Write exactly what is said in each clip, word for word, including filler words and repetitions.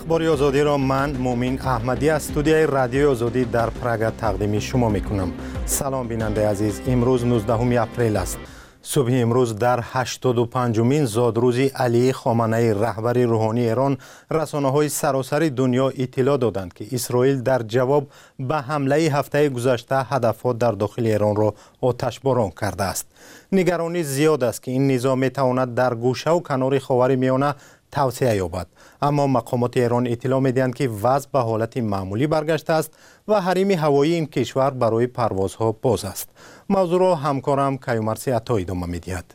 اخبار آزادی را من مومین احمدی از استودیوی رادیو آزادی در پراگ تقدیم شما میکنم. سلام بیننده عزیز، امروز نوزدهم اپریل است. صبح امروز در هشتاد و پنجمین زادروز علی خامنه‌ای رهبر روحانی ایران، رسانه‌های سراسر دنیا اطلاع دادند که اسرائیل در جواب به حمله هفته گذشته هدف‌ها در داخل ایران را آتشباران کرده است. نگرانی زیاد است که این نظام می‌تواند در گوشه و کنار خاورمیانه توسعه یابد، اما مقامات ایران اطلاع می‌دهند که وضع به حالت معمولی برگشته است و حریم هوایی این کشور برای پروازها باز است. موضوع را همکارم کیومرثی عطایی ادامه می‌دهد.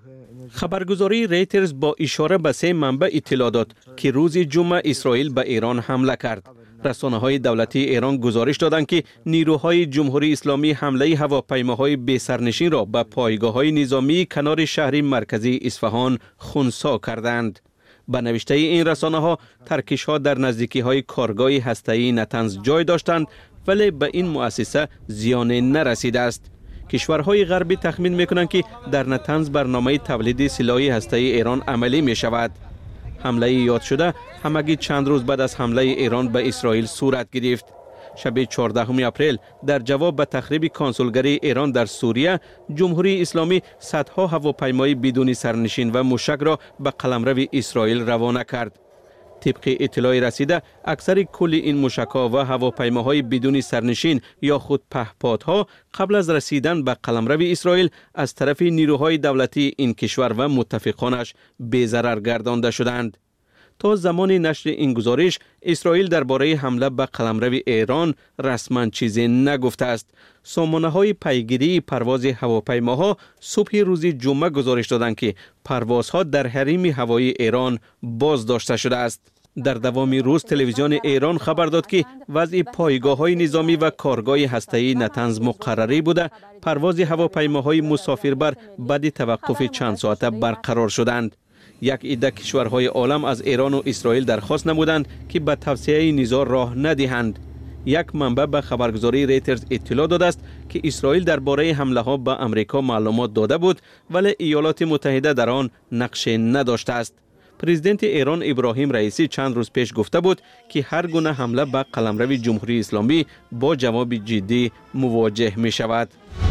خبرگزاری ریترز با اشاره به سه منبع اطلاع داد که روز جمعه اسرائیل به ایران حمله کرد. رسانه‌های دولتی ایران گزارش دادند که نیروهای جمهوری اسلامی حمله هواپیماهای بی سرنشین را به پایگاه‌های نظامی کنار شهر مرکزی اصفهان خنثی کردند. به نوشته این رسانه ها، ترکش ها در نزدیکی های کارگاه هسته‌ای نتنز جای داشتند، ولی به این مؤسسه زیان نرسیده است. کشورهای غربی تخمین میکنند که در نتنز برنامه تولید سلاح هسته‌ای ایران عملی می شود. حمله یاد شده همگی چند روز بعد از حمله ایران به اسرائیل صورت گرفت. شب چهاردهم اپریل در جواب به تخریب کنسولگری ایران در سوریه، جمهوری اسلامی صدها هواپیمای بدون سرنشین و موشک را به قلمرو اسرائیل روانه کرد. طبق اطلاع رسیده، اکثر کل این موشک‌ها و هواپیماهای بدون سرنشین یا خود پهپادها قبل از رسیدن به قلمرو اسرائیل از طرف نیروهای دولتی این کشور و متفقانش بی‌ضرر گردانده شدند. تا زمان نشر این گزارش، اسرائیل درباره حمله به قلمرو ایران رسما چیزی نگفته است. سامانه‌های پیگیری پرواز هواپیماها صبح روز جمعه گزارش دادند که پروازها در حریم هوایی ایران باز داشته شده است. در دوام روز تلویزیون ایران خبر داد که وضع پایگاه‌های نظامی و کارگاه هسته‌ای نتنز مقرری بوده، پرواز هواپیماهای مسافربر بعد توقف چند ساعته برقرار شدند. یک عده کشورهای عالم از ایران و اسرائیل درخواست نمودند که به توسعه نزاع راه ندهند. یک منبع به خبرگزاری ریترز اطلاع داده است که اسرائیل درباره حمله ها به امریکا معلومات داده بود، ولی ایالات متحده در آن نقش نداشته است. پرزیدنت ایران ابراهیم رئیسی چند روز پیش گفته بود که هر گونه حمله به قلمرو جمهوری اسلامی با جواب جدی مواجه می شود.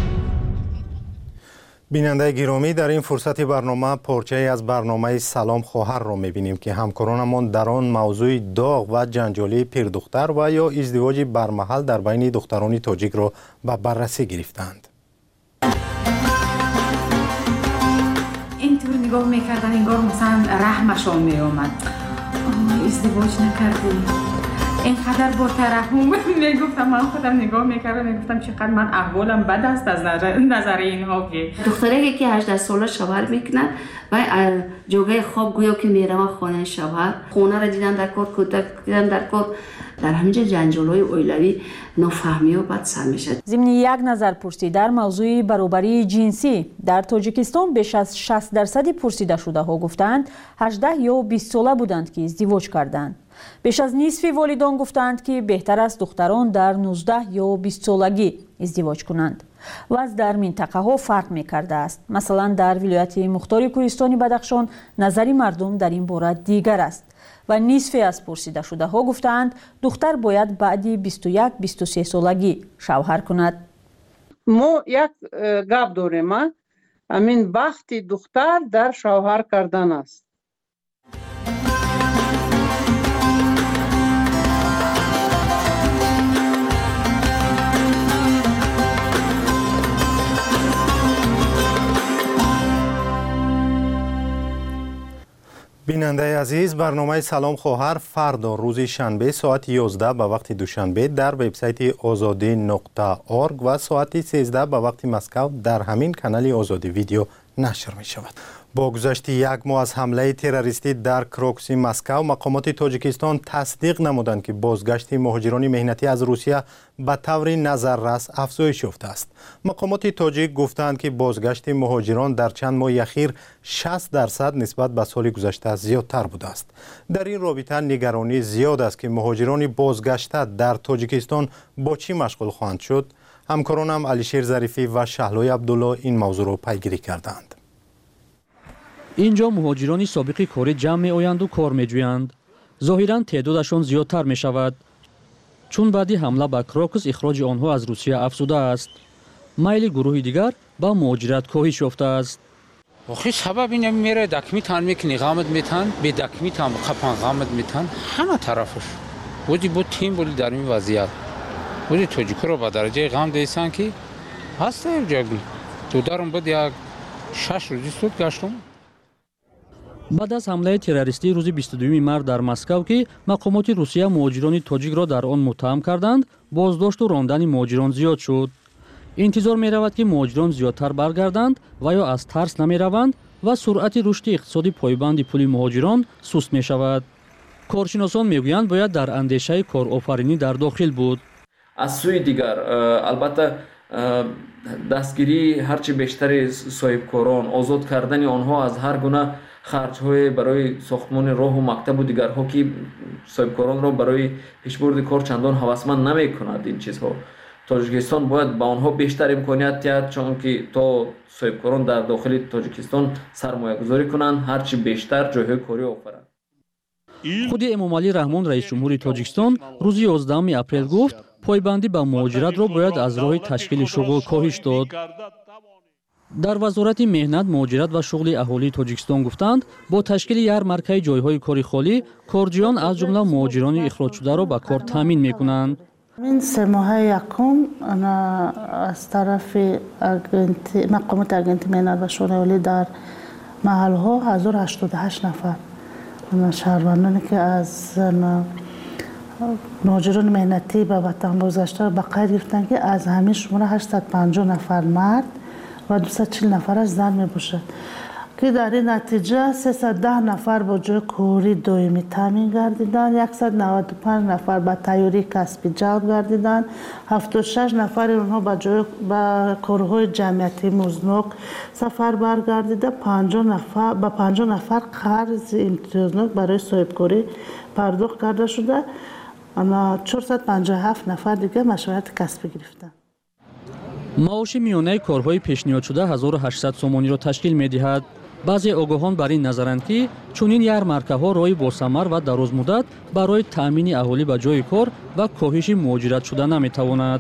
بیننده گرامی، در این فرصت برنامه پارچه‌ای از برنامه سلام خواهر را می‌بینیم که همکارانمان در آن موضوع داغ و جنجالی پیردختر و یا ازدواج برمحل در بین دختران تاجیک را به بررسی گرفتند. اینطور نگاه می‌کردن انگار مثلا رحمشان می‌آمد. ازدواج نکردی. اینقدر با ترحم میگفتم، من خودم نگاه میکردم میگفتم چقدر من احوالم بد است از نظر, نظر اینها که دختری که هجده ساله شوهر میکنن و جوگه خواب گویا که میرم خانه شوهر، خونه را دیدن در کار، کودک دیدن در کار، در همینجا جنجال‌های اویلوی نافهمی و بد سر میشه. ضمن یک نظرپرسی در موضوع برابری جنسی در تاجیکستان بیش از شصت درصد پرسیده شده ها گفتند هجده یا بیست ساله بودند که ازدواج کردند. بیش از نصف والدان گفتند که بهتر است دختران در نوزده یا بیست سالگی ازدواج کنند. وضع در منطقه ها فرق می کرده است. مثلا در ولایت مختار کوهستانی بدخشان نظری مردم در این باره دیگر است و نصف از پرسیده شده ها گفتند دختر باید بعد بیست و یک بیست و سه سالگی شوهر کند. ما یک گپ داریم، همین وقت دختر در شوهر کردن است. بیننده عزیز، برنامه سلام خواهر فردا روز شنبه ساعت یازده به وقت دوشنبه در وبسایت آزادی نقطه ارگ و ساعت سیزده به وقت مسکو در همین کانال آزادی ویدیو نشر می شود. با گذشت یک ماه از حمله تروریستی در کروکسی مسکو، مقامات تاجیکستان تصدیق نمودند که بازگشت مهاجران مهنتی از روسیه به طور نظررس افزایش یافته است. مقامات تاجیک گفتند که بازگشت مهاجران در چند ماه اخیر شصت درصد نسبت به سال گذشته زیادتر بوده است. در این رابطه نگرانی زیاد است که مهاجران بازگشته در تاجیکستان با چی مشغول خواهند شد. همکارانم علیشیر ظریفی و شهلای عبدالله این موضوع را پیگیری کردند. اینجا مهاجرانی سابق کار جمع می آیند و کار می جویند. ظاهراً تعدادشان زیادتر می شود. چون بعدی حمله به کراکوس اخراج آنها از روسیه افزوده است. میل گروه دیگر با مهاجرت کاهش یافته است. آخه سبب اینه میره دکمی تان میکنی غامت میتن به دکمی تام خپان غامت میتن همه طرفش بودی بود تیم بودی در این وضعیت بودی توجیکو رو با درجه غام دیسان که هسته جگی تو دارم بود یک شش روزی سود گشتم. بعد از حمله تروریستی روز بیست و دوم مارس در مسکو که مقامات روسیه مهاجران تاجیک را در آن متهم کردند، بازداشت و راندن مهاجران زیاد شد. انتظار می رود که مهاجران زیادتر برگردند و یا از ترس نمی روند و سرعت رشد اقتصادی پایبند پول مهاجران سست می شود. کارشناسان می گویند باید در اندیشه کارآفرینی در داخل بود. از سوی دیگر البته دستگیری هرچی بیشتر صاحبکاران، آزاد کردن آنها از هر گونه خرج‌های برای ساختمان راه و مکتب و دیگرها که صاحبکاران را برای پیشبرد کار چندان هوسمند نمی‌کند. این چیزها تاجیکستان باید با آنها بیشتر امکانیت دهد چون که تا صاحبکاران در داخل تاجیکستان سرمایه گذاری کنند هرچی بیشتر جایهای کاری آفرند. خود امامعلی رحمان رئیس جمهور تاجیکستان روز یازدهم اپریل گفت پایبندی به مهاجرت را باید از راه تشکیل شغل کاهش داد. در وزارت مهنت، مهاجرت و شغل اهالی تاجیکستان گفتند با تشکیل یارمارکای جایهای کاری خالی کارجویان از جمله مهاجران اخراج شده را به کار تامین میکنند. این سه ماه یکم انا از طرف مقامات اگنتی مهنت و شغل اهالی در محل ها هزار و هشتاد و هشت نفر شهروندانی که از مهاجران مهنتی به وطن بازگشته به قید گرفتند که از همین شماره هشتصد و پنجاه نفر مرد و دویست و چهل نفرش زن می باشد که در این نتیجه سیصد و ده نفر با جای کاری دائمی تامین گردیدند، صد و نود و پنج نفر با تیاری کسبی جلب گردیدند، هفتاد و شش نفر اونها با جای با کارهای جمعیتی مزنوک سفر برگردیده، پنجاه نفر با پنجاه نفر قرض امتیازناک برای صاحبکاری پرداخت کرده شده. اما چهارصد و پنجاه و هفت نفر دیگه مشورت کسبی گرفتند. معاش میانه کارهای پیشنهاد شده هزار و هشتصد سومانی را تشکیل می‌دهد. بعضی آگاهان بر این نظرند که چنین یارمارکه‌ها راهی باثمر و درازمدت برای تامین اهالی به جای کار و کاهش مهاجرت شده نمی‌تواند.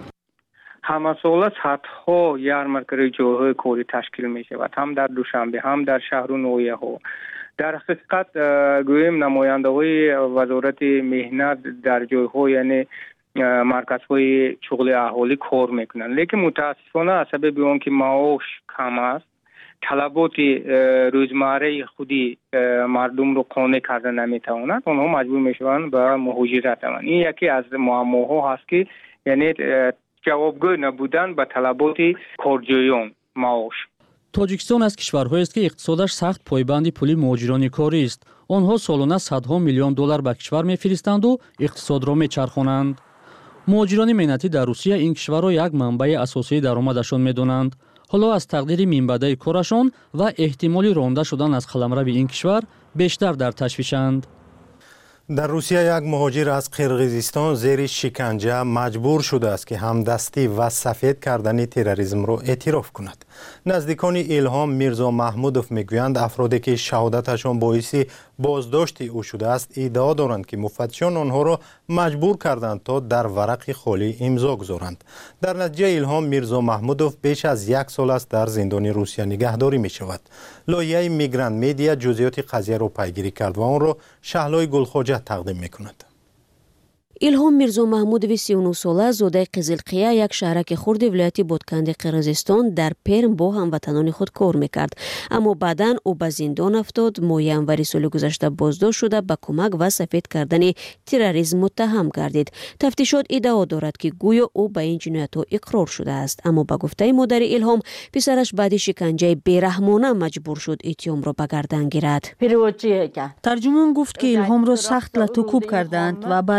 همه سال صدها یارمارک‌های جایهای کاری تشکیل می‌شود، هم در دوشنبه هم در شهر و نویه‌ها. در حقیقت گویم نماینده‌های وزارت مهنت در جای‌ها یعنی مرکزهای شغل اهالی کار میکنن، لیکن متاسفانه از سبب اون که معاش کم است طلبات روزمره خودی مردم رو قانع کرده نمیتوانند، اونها مجبور میشوند به مهاجرت روند. این یکی از معماها هست که یعنی جوابگو نبودن به طلبات کارجویان معاش. تاجیکستان از کشورهایی است که اقتصادش سخت پایبند پول مهاجران کاری است. آنها سالانه صدها میلیون دلار به کشور میفرستند و اقتصاد را میچرخانند. مهاجران مهنتی در روسیه این کشور را یک منبع اساسی درآمدشان می‌دانند. حالا از تقدیر منبع کارشان و احتمال رانده شدن از قلمرو این کشور بیشتر در تشویشند. در روسیه یک مهاجر از قرقیزستان زیر شکنجه مجبور شده است که همدستی و سفید کردن تروریسم را اعتراف کند. نزدیکان الهام میرزا محمودوف میگویند افرادی که شهادتشان باعث بازداشت او شده است ادعا دارند که مفتشان آنها را مجبور کردند تا در ورق خالی امضا گذارند. در نتیجه الهام میرزا محمودوف بیش از یک سال است در زندان روسیه نگهداری می شود. لایحه میگرانت میدیا جزئیات قضیه را پیگیری کرد و آن را شهلای گلخواجه تقدیم می کند. الهام میرزا محمودوی سی و نه ساله زاده قزلقیه یک شهرک خرد ولایت بادکنده قرقیزستان در پرم با هموطنان خود کار میکرد، اما بعداً او به زندان افتاد. ماه ینوری سال گذشته بازداشت شده به کمک و سفید کردن تروریسم متهم گردید. تفتیشات ادعا دارد که گویا او به این جنایت‌ها اقرار شده است، اما به گفته مادر الهام پسرش بعد شکنجه بیرحمانه مجبور شد اتهام را به گردن گیرد. ترجمان گفت که الهام را سخت لطوکوب کردند و بعداً اون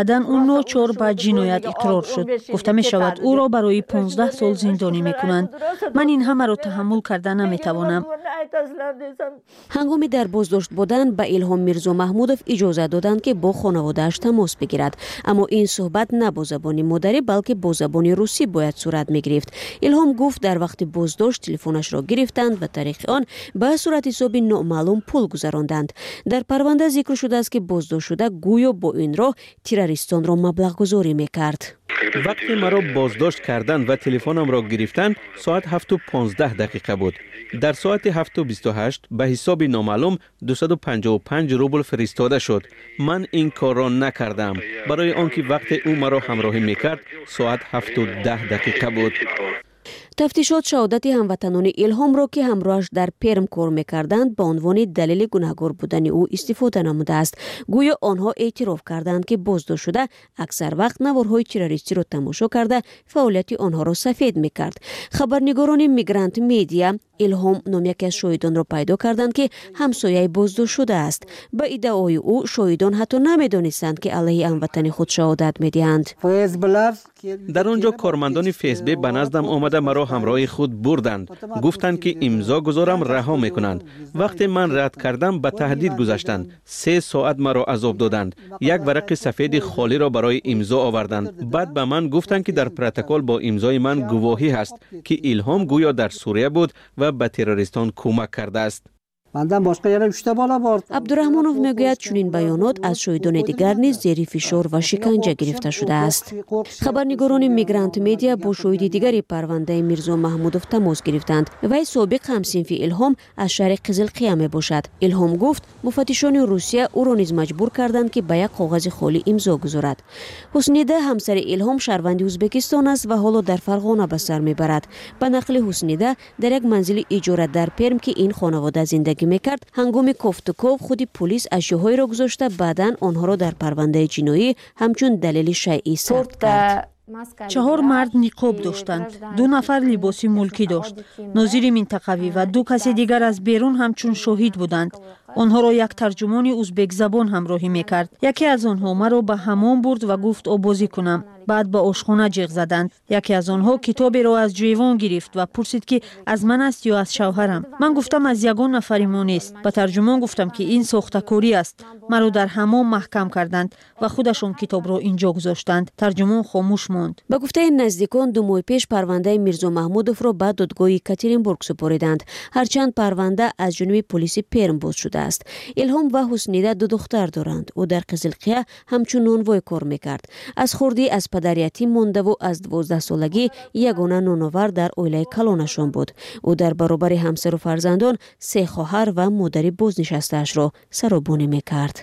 ناچار به جنایت اقرار شد. گفته می شود او را برای پانزده سال زندانی می کنند. من این همه را تحمل کرده نمی توانم. هنگامی در بازداشت بودن به الهام میرزا محمودوف اجازه دادند که با خانواده‌اش تماس بگیرد، اما این صحبت نه با زبان مادری بلکه با زبان روسی باید صورت می گرفت. الهام گفت در وقت بازداشت تلفنش را گرفتند و طریق آن به صورت حساب نامعلوم پول گذراندند. در پرونده ذکر شده است که بازداشت شده گویا با این راه تروریستان را مبلغ گذاری میکرد. وقتی مرا بازداشت کردند و تلفنم را گرفتند ساعت هفت و پانزده دقیقه بود. در ساعت هفت و بیست و هشت به حساب نامعلوم دویست و پنجاه و پنج روبل فرستاده شد. من این کار را نکردم. برای آنکه وقت او مرا همراهی میکرد ساعت هفت و ده دقیقه بود. تفتیشات شهادت هموطنان الهام را که همراهش در پرم کار میکردند به عنوان دلیل گناهکار بودن او استفاده نموده است. گویا آنها اعتراف کردند که بازداشت شده اکثر وقت نوارهای تروریستی را تماشا کرده فعالیت آنها را سفید میکرد. خبرنگاران میگرانت میدیا الهام نام یکی از شاهدان را پیدا کردند که همسایه بازداشت شده است. به ادعای او شاهدان حتی نمیدانستند که علیه هموطن خود شهادت میدهند. در آنجا کارمندان فیسبی به نزدم آمده مرا همراه خود بردند. گفتند که امضا گذارم رها میکنند. وقتی من رد کردم به تهدید گذاشتند. سه ساعت مرا عذاب دادند. یک ورق سفید خالی را برای امضا آوردند. بعد به من گفتند که در پروتکل با امضای من گواهی هست که الهام گویا در سوریه بود و به تروریستان کمک کرده است. عبدالرحمنوف میگوید چنین بیانات از شاهدان دیگر نیز زیر فشار و شکنجه گرفته شده است. خبرنگاران میگرانت میدیا با شاهد دیگری پرونده میرزا محمودوف تماس گرفتند. وی سابق همصنف الهام از شهر قزلقیه می باشد. الهام گفت مفتشان روسیه او را نیز مجبور کردند که به یک کاغذ خالی امضا گذارد. حسنیده همسر الهام شهروند ازبکستان است و حالا در فرغانه به سر میبرد. به نقل حسنیده در یک منزل اجاره در پرم که این خانواده زندگی میکرد هنگام کوفتکوف خودی پلیس اشیاهایی را گذاشته بعداً آنها را در پرونده جنایی همچون دلیل شیعی ثبت کرد. چهار مرد نقاب داشتند. دو نفر لباسی ملکی داشت. ناظر منطقوی و دو کسی دیگر از بیرون همچون شاهد بودند. آنها را یک ترجمان ازبک زبان همراهی میکرد. یکی از آنها مرا به حمام برد و گفت آبازی کنم. بعد به آشخانه جیغ زدند. یکی از آنها کتابی را از جیوان گرفت و پرسید که از من است یا از شوهرم. من گفتم از یگان نفر ما نیست. به ترجمان گفتم که این ساخته‌کاری است. مرا در حمام محکم کردند و خودشون کتاب را اینجا گذاشتند. ترجمان خاموش ماند. به گفته نزدیکان دو ماه پیش پرونده میرزا محمودوف را به دادگاه یکاترینبورگ سپردند. هرچند پرونده از جانب پلیس پرم باز شده است. الهام و حسنیده دو دختر دارند. او در قزلقیه همچون نانوای کار میکرد. از خوردی از پدر یتیم مانده و از دوازده سالگی یگانه نانآور در اویله کلانشان بود. او در برابر همسر و فرزندان سه خواهر و مادر بازنشسته‌اش را سرابانی میکرد.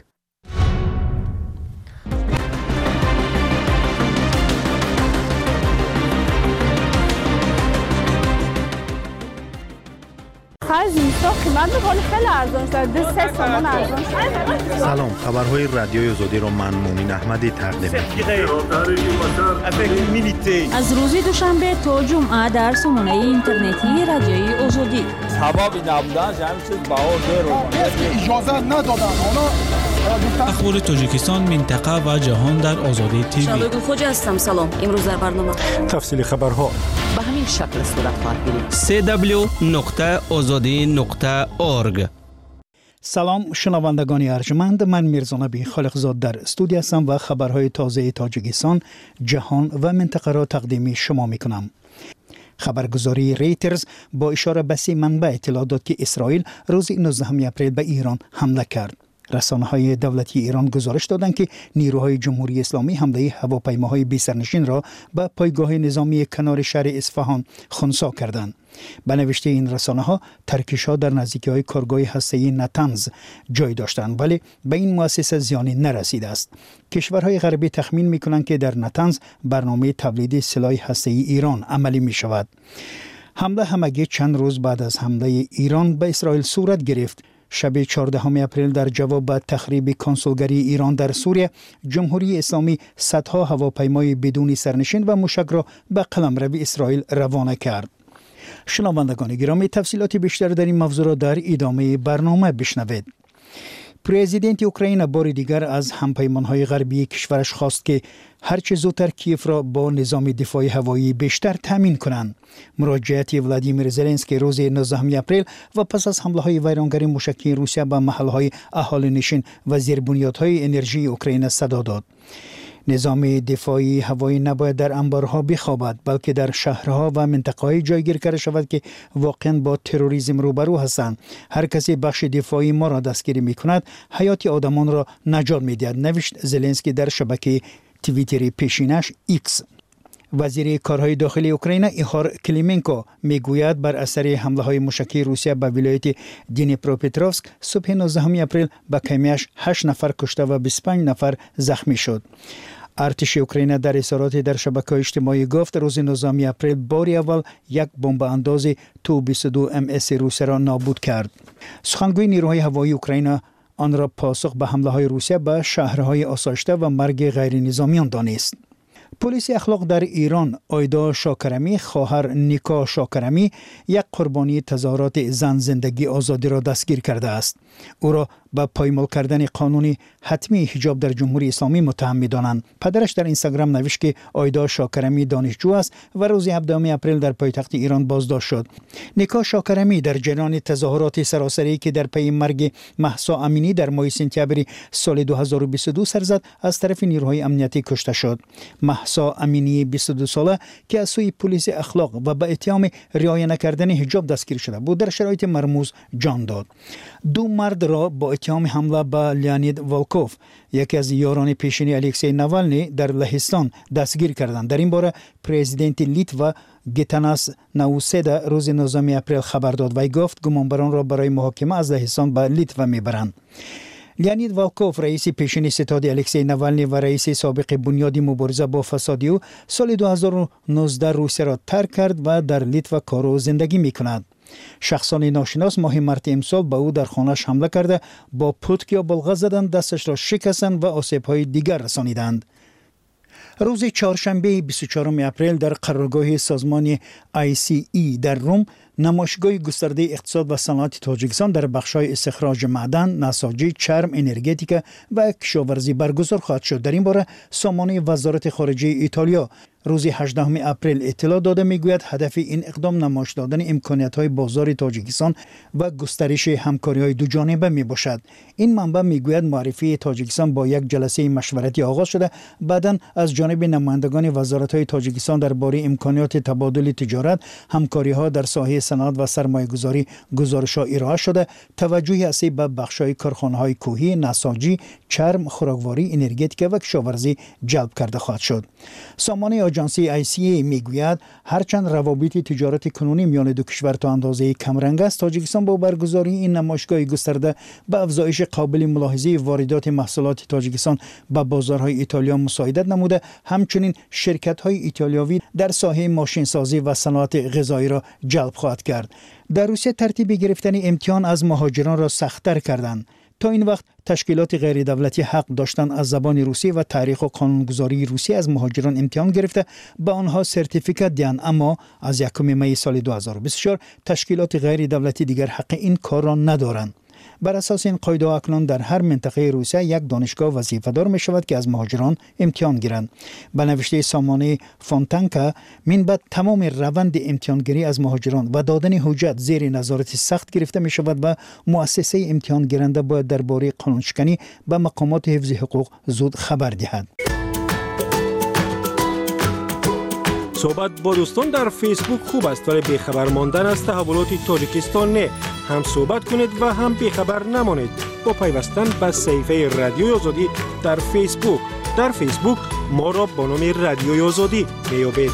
سلام، خبرهای رادیوی آزادی را من مومن احمدی تقدیم می‌کنم. از روز دوشنبه تا جمعه در سامانه اینترنتی رادیوی آزادی. سببی نبودن همین چیز بهار رو اجازه ندادن. اخبار تاجیکستان، منطقه و جهان در آزادی تیوی. شالوگو خوجا هستم. سلام. امروز در برنامه تفصیل خبرها به همین شکل صورت خواهد گرفت. سی دبلیو نقطه آزادی نقطه اورگ. سلام شنوندگان ارجمند، من میرزا نبی خالقزاد در استودیو هستم و خبرهای تازه تاجیکستان، جهان و منطقه را تقدیم شما میکنم. خبرگزاری ریترز با اشاره به سه منبع اطلاع داد که اسرائیل روز نوزدهم اپریل به ایران حمله کرد. رسانه‌های دولتی ایران گزارش دادند که نیروهای جمهوری اسلامی حمله هواپیماهای بی سرنشین را به پایگاه نظامی کنار شهر اصفهان خنثی کردند. به نوشته این رسانه‌ها ترکش‌ها در نزدیکی‌های کارگاه هسته‌ای نتنز جای داشتند ولی به این مؤسسه زیانی نرسیده است. کشورهای غربی تخمین می‌کنند که در نتنز برنامه تولید سلاح هسته‌ای ایران عملی می‌شود. حمله همگی چند روز بعد از حمله ایران به اسرائیل صورت گرفت. شب چهاردهم اپریل در جواب به تخریب کنسولگری ایران در سوریه، جمهوری اسلامی صدها هواپیمای بدون سرنشین و موشک را به قلمرو اسرائیل روانه کرد. شنوندگان گرامی، تفصیلات بیشتر در این موضوع را در ادامه برنامه بشنوید. پرزیدنت اوکراین بار دیگر از همپیمانهای غربی کشورش خواست که هرچه زودتر کیف را با نظام دفاعی هوایی بیشتر تامین کنند. مراجعت ولادیمیر زلنسکی روز نوزدهم اپریل و پس از حمله‌های ویرانگری موشکی روسیه به محل‌های اهالینشین و زیربنیادهای انرژی اوکراین صدا داد. نظام دفاعی هوایی نباید در انبارها بخوابد، بلکه در شهرها و منطقه‌های جایگیر کرده شود که واقعا با تروریسم روبرو هستند. هر کسی بخش دفاعی ما را دستگیری می‌کند، حیات آدمان را نجات می‌دهد، نوشت زلنسکی در شبکه توییتری پیشینش ایکس. وزیر کارهای داخلی اوکراین ایهار کلیمنکو میگوید بر اثر حمله‌های موشکی روسیه به ولایت دنیپروپتروفسک صبح نوزدهم اپریل به کمیش هشت نفر کشته و بیست و پنج نفر زخمی شد. ارتش اوکراین در اظهاراتی در شبکه‌های اجتماعی گفت روز نوزدهم اپریل بار اول یک بمب انداز تو بیست و دو ام اس روسیه را نابود کرد. سخنگوی نیروهای هوایی اوکراین آن را پاسخ به حمله‌های روسیه به شهرهای آسایشته و مرگ غیر نظامیان دانست. پلیس اخلاق در ایران آیدا شاکرمی خواهر نیکا شاکرمی یک قربانی تظاهرات زن زندگی آزادی را دستگیر کرده است. او را به پایمال کردن قانون حتمی حجاب در جمهوری اسلامی متهم می‌دانند. پدرش در اینستاگرام نوشت که آیدا شاکرمی دانشجو است و روز هفدهم اپریل در پایتخت ایران بازداشت شد. نیکا شاکرمی در جریان تظاهرات سراسری که در پی مرگ مهسا امینی در ماه سپتامبر سال دو هزار و بیست و دو سر زد از طرف نیروهای امنیتی کشته شد. مهسا امینی بیست و دو ساله که از سوی پلیس اخلاق و به اتهام رعایت نکردن حجاب دستگیر شده بود در شرایط مرموز جان داد. دو مرد را با اتهام حمله به لیانید والکوف یکی از یاران پیشین الکسی ناوالنی در لهستان دستگیر کردند. در این باره پرزیدنت لیتوا گیتاناس ناوسیدا روز نوزدهم اپریل خبر داد و گفت گمانبران را برای محاکمه از لهستان به لیتوا میبرند. لیانید والکوف رئیس پیشین ستاد الکسی ناوالنی و رئیس سابق بنیاد مبارزه با فساد او سال دو هزار و نوزده روسیه را ترک کرد و در لیتوا کار و زندگی میکند. شخصان ناشناس ماه مارت امسال به او در خانه‌اش حمله کرده با پتک یا بلغه زدند، دستش را شکستند و آسیب‌های دیگر رسانیدند. روز چهارشنبه بیست و چهارم اپریل در قرارگاه سازمان آی سی ای در روم نمایشگاه گسترده اقتصاد و صنعت تاجیکستان در بخش‌های استخراج معدن، نساجی، چرم، انرژتیک و کشاورزی برگزار خواهد شد. در این باره سامانه وزارت خارجه ایتالیا روز هجدهم اپریل اطلاع داده میگوید هدف این اقدام نمایش دادن امکانیت‌های بازار تاجیکستان و گسترش همکاری‌های دو جانبه میباشد. این منبع میگوید معرفی تاجیکستان با یک جلسه مشورتی آغاز شده، بعداً از جانب نمایندگان وزارت‌های تاجیکستان درباره امکانات تبادل تجارت، همکاری‌ها در ساحه صنعت و سرمایه‌گذاری گزارش‌ها ارائه شده. توجهی اصلی به بخش‌های کارخانه‌های کوهی، نساجی، چرم، خوراکواری، انرژتیک و کشاورزی جلب کرده خواهد شد. سامانه آژانسی آی سی ای میگوید هرچند روابط تجارتی کنونی میان دو کشور تا اندازه کمرنگ است، تاجیکستان با برگزاری این نمایشگاه گسترده به افزایش قابل ملاحظه واردات محصولات تاجیکستان به بازارهای ایتالیا مساعدت نموده. همچنین شرکت‌های ایتالیایی در ساحه ماشینسازی و صنعت غذایی را جلب خواهد کرد. در روسیه ترتیب گرفتن امتحان از مهاجران را سخت‌تر کردند. تا این وقت تشکیلات غیر دولتی حق داشتند از زبان روسی و تاریخ و قانونگذاری روسی از مهاجران امتحان گرفته به آنها سرتیفیکات دهند، اما از یکم می سال دو هزار و بیست و چهار تشکیلات غیر دولتی دیگر حق این کار را ندارند. بر اساس این قاعده اکنون در هر منطقه روسیه یک دانشگاه وظیفه‌دار می شود که از مهاجران امتحان گیرند. به نوشته سامانه فونتانکا من بعد تمام روند امتحانگیری از مهاجران و دادن حجت زیر نظارت سخت گرفته می شود و مؤسسه امتحان گیرنده باید درباره قانونشکنی به مقامات حفظ حقوق زود خبر دهد. صحبت با دوستان در فیسبوک خوب است، ولی بیخبر ماندن از تحولات تاجیکستان نه. هم صحبت کنید و هم بیخبر نمانید با پیوستن به صفحه رادیوی آزادی در فیسبوک. در فیسبوک ما را با نام رادیوی آزادی میابید.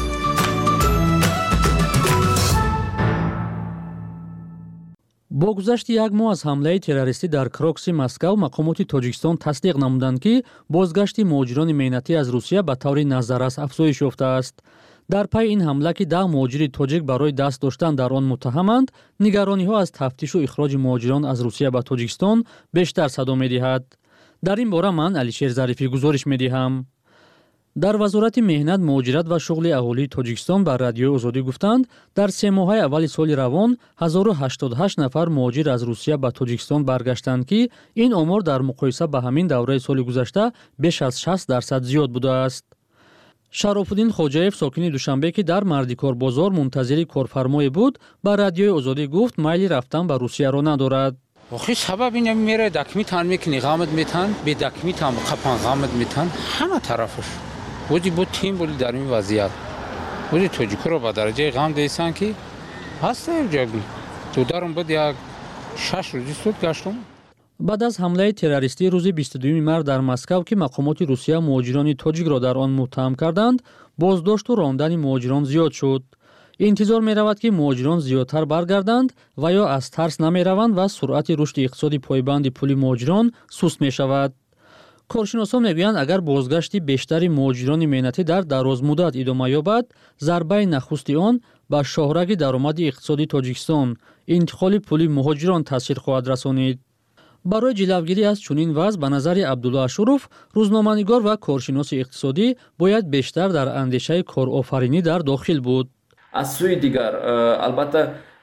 با گذشت یک ماه از حمله تروریستی در کروکسی مسکو، مقامات تاجیکستان تصدیق نمودند که بازگشت مهاجران مهنتی از روسیه به طور نظررس افزایش یافته است. در پی این حمله که ده مهاجر تاجیک برای دست داشتن در آن متهمند، نگرانی‌ها از تفتیش و اخراج مهاجران از روسیه به تاجیکستان بیشتر صدا می‌دهد. در این باره من علیشیر ظریفی گزارش می‌دهم. дар вазорати меҳнат, муҳоҷират ва шуғли аҳолии Тоҷикистон ба Радиои Озодӣ гуфтанд, дар се моҳаи аввали соли равон ҳазору ҳаштоду ҳашт нафар муҳоҷир аз Русия ба Тоҷикистон баргаштанд, ки ин омор дар муқоиса ба ҳамин давраи соли гузашта беш аз шаст дарсад зиёд будааст. Шарофуддин Хоҷаев, сокини Душанбе, ки дар Мардикор бозор мунтазири корфармое буд, ба Радиои Озодӣ гуфт майли рафтан ба Русияро надорад. охи сабаб ин мере дакми тан мекни ғамат метан бе дакми там қапан ғамат метан ҳама тарафаш води бо тим боли дар ин вазият води тоҷикро ба дараҷаи ғам десан ки ҳаста ҷаби дударум буд як шаш рӯзи суд гаштум. баъд аз ҳамлаи террористӣ рӯзи бисту дуюми март дар Москав, ки мақомоти Русия муҳоҷирони тоҷикро дар он муттаҳам карданд, боздошту рондани муҳоҷирон зиёд шуд. интизор меравад, ки муҳоҷирон зиёдтар баргарданд ва ё аз тарс намераванд ва суръати рушди иқтисоди пойбанди пули муҳоҷирон суст мешавад. коршиносон мегӯянд, агар бозгашти бештари муҳоҷирони меҳнатӣ дар дарозмуддат идома ёбад, зарбаи нахусти он ба шоҳраги даромади иқтисоди Тоҷикистон, интиқоли пули муҳоҷирон таъсир хоҳад расонид. барои ҷилавгирӣ аз чунин вазъ, ба назари Абдулло Ашуров, рӯзноманигор ва коршиноси иқтисодӣ, бояд бештар дар андешаи корофаринӣ дар дохил буд. аз сӯи дигар албатта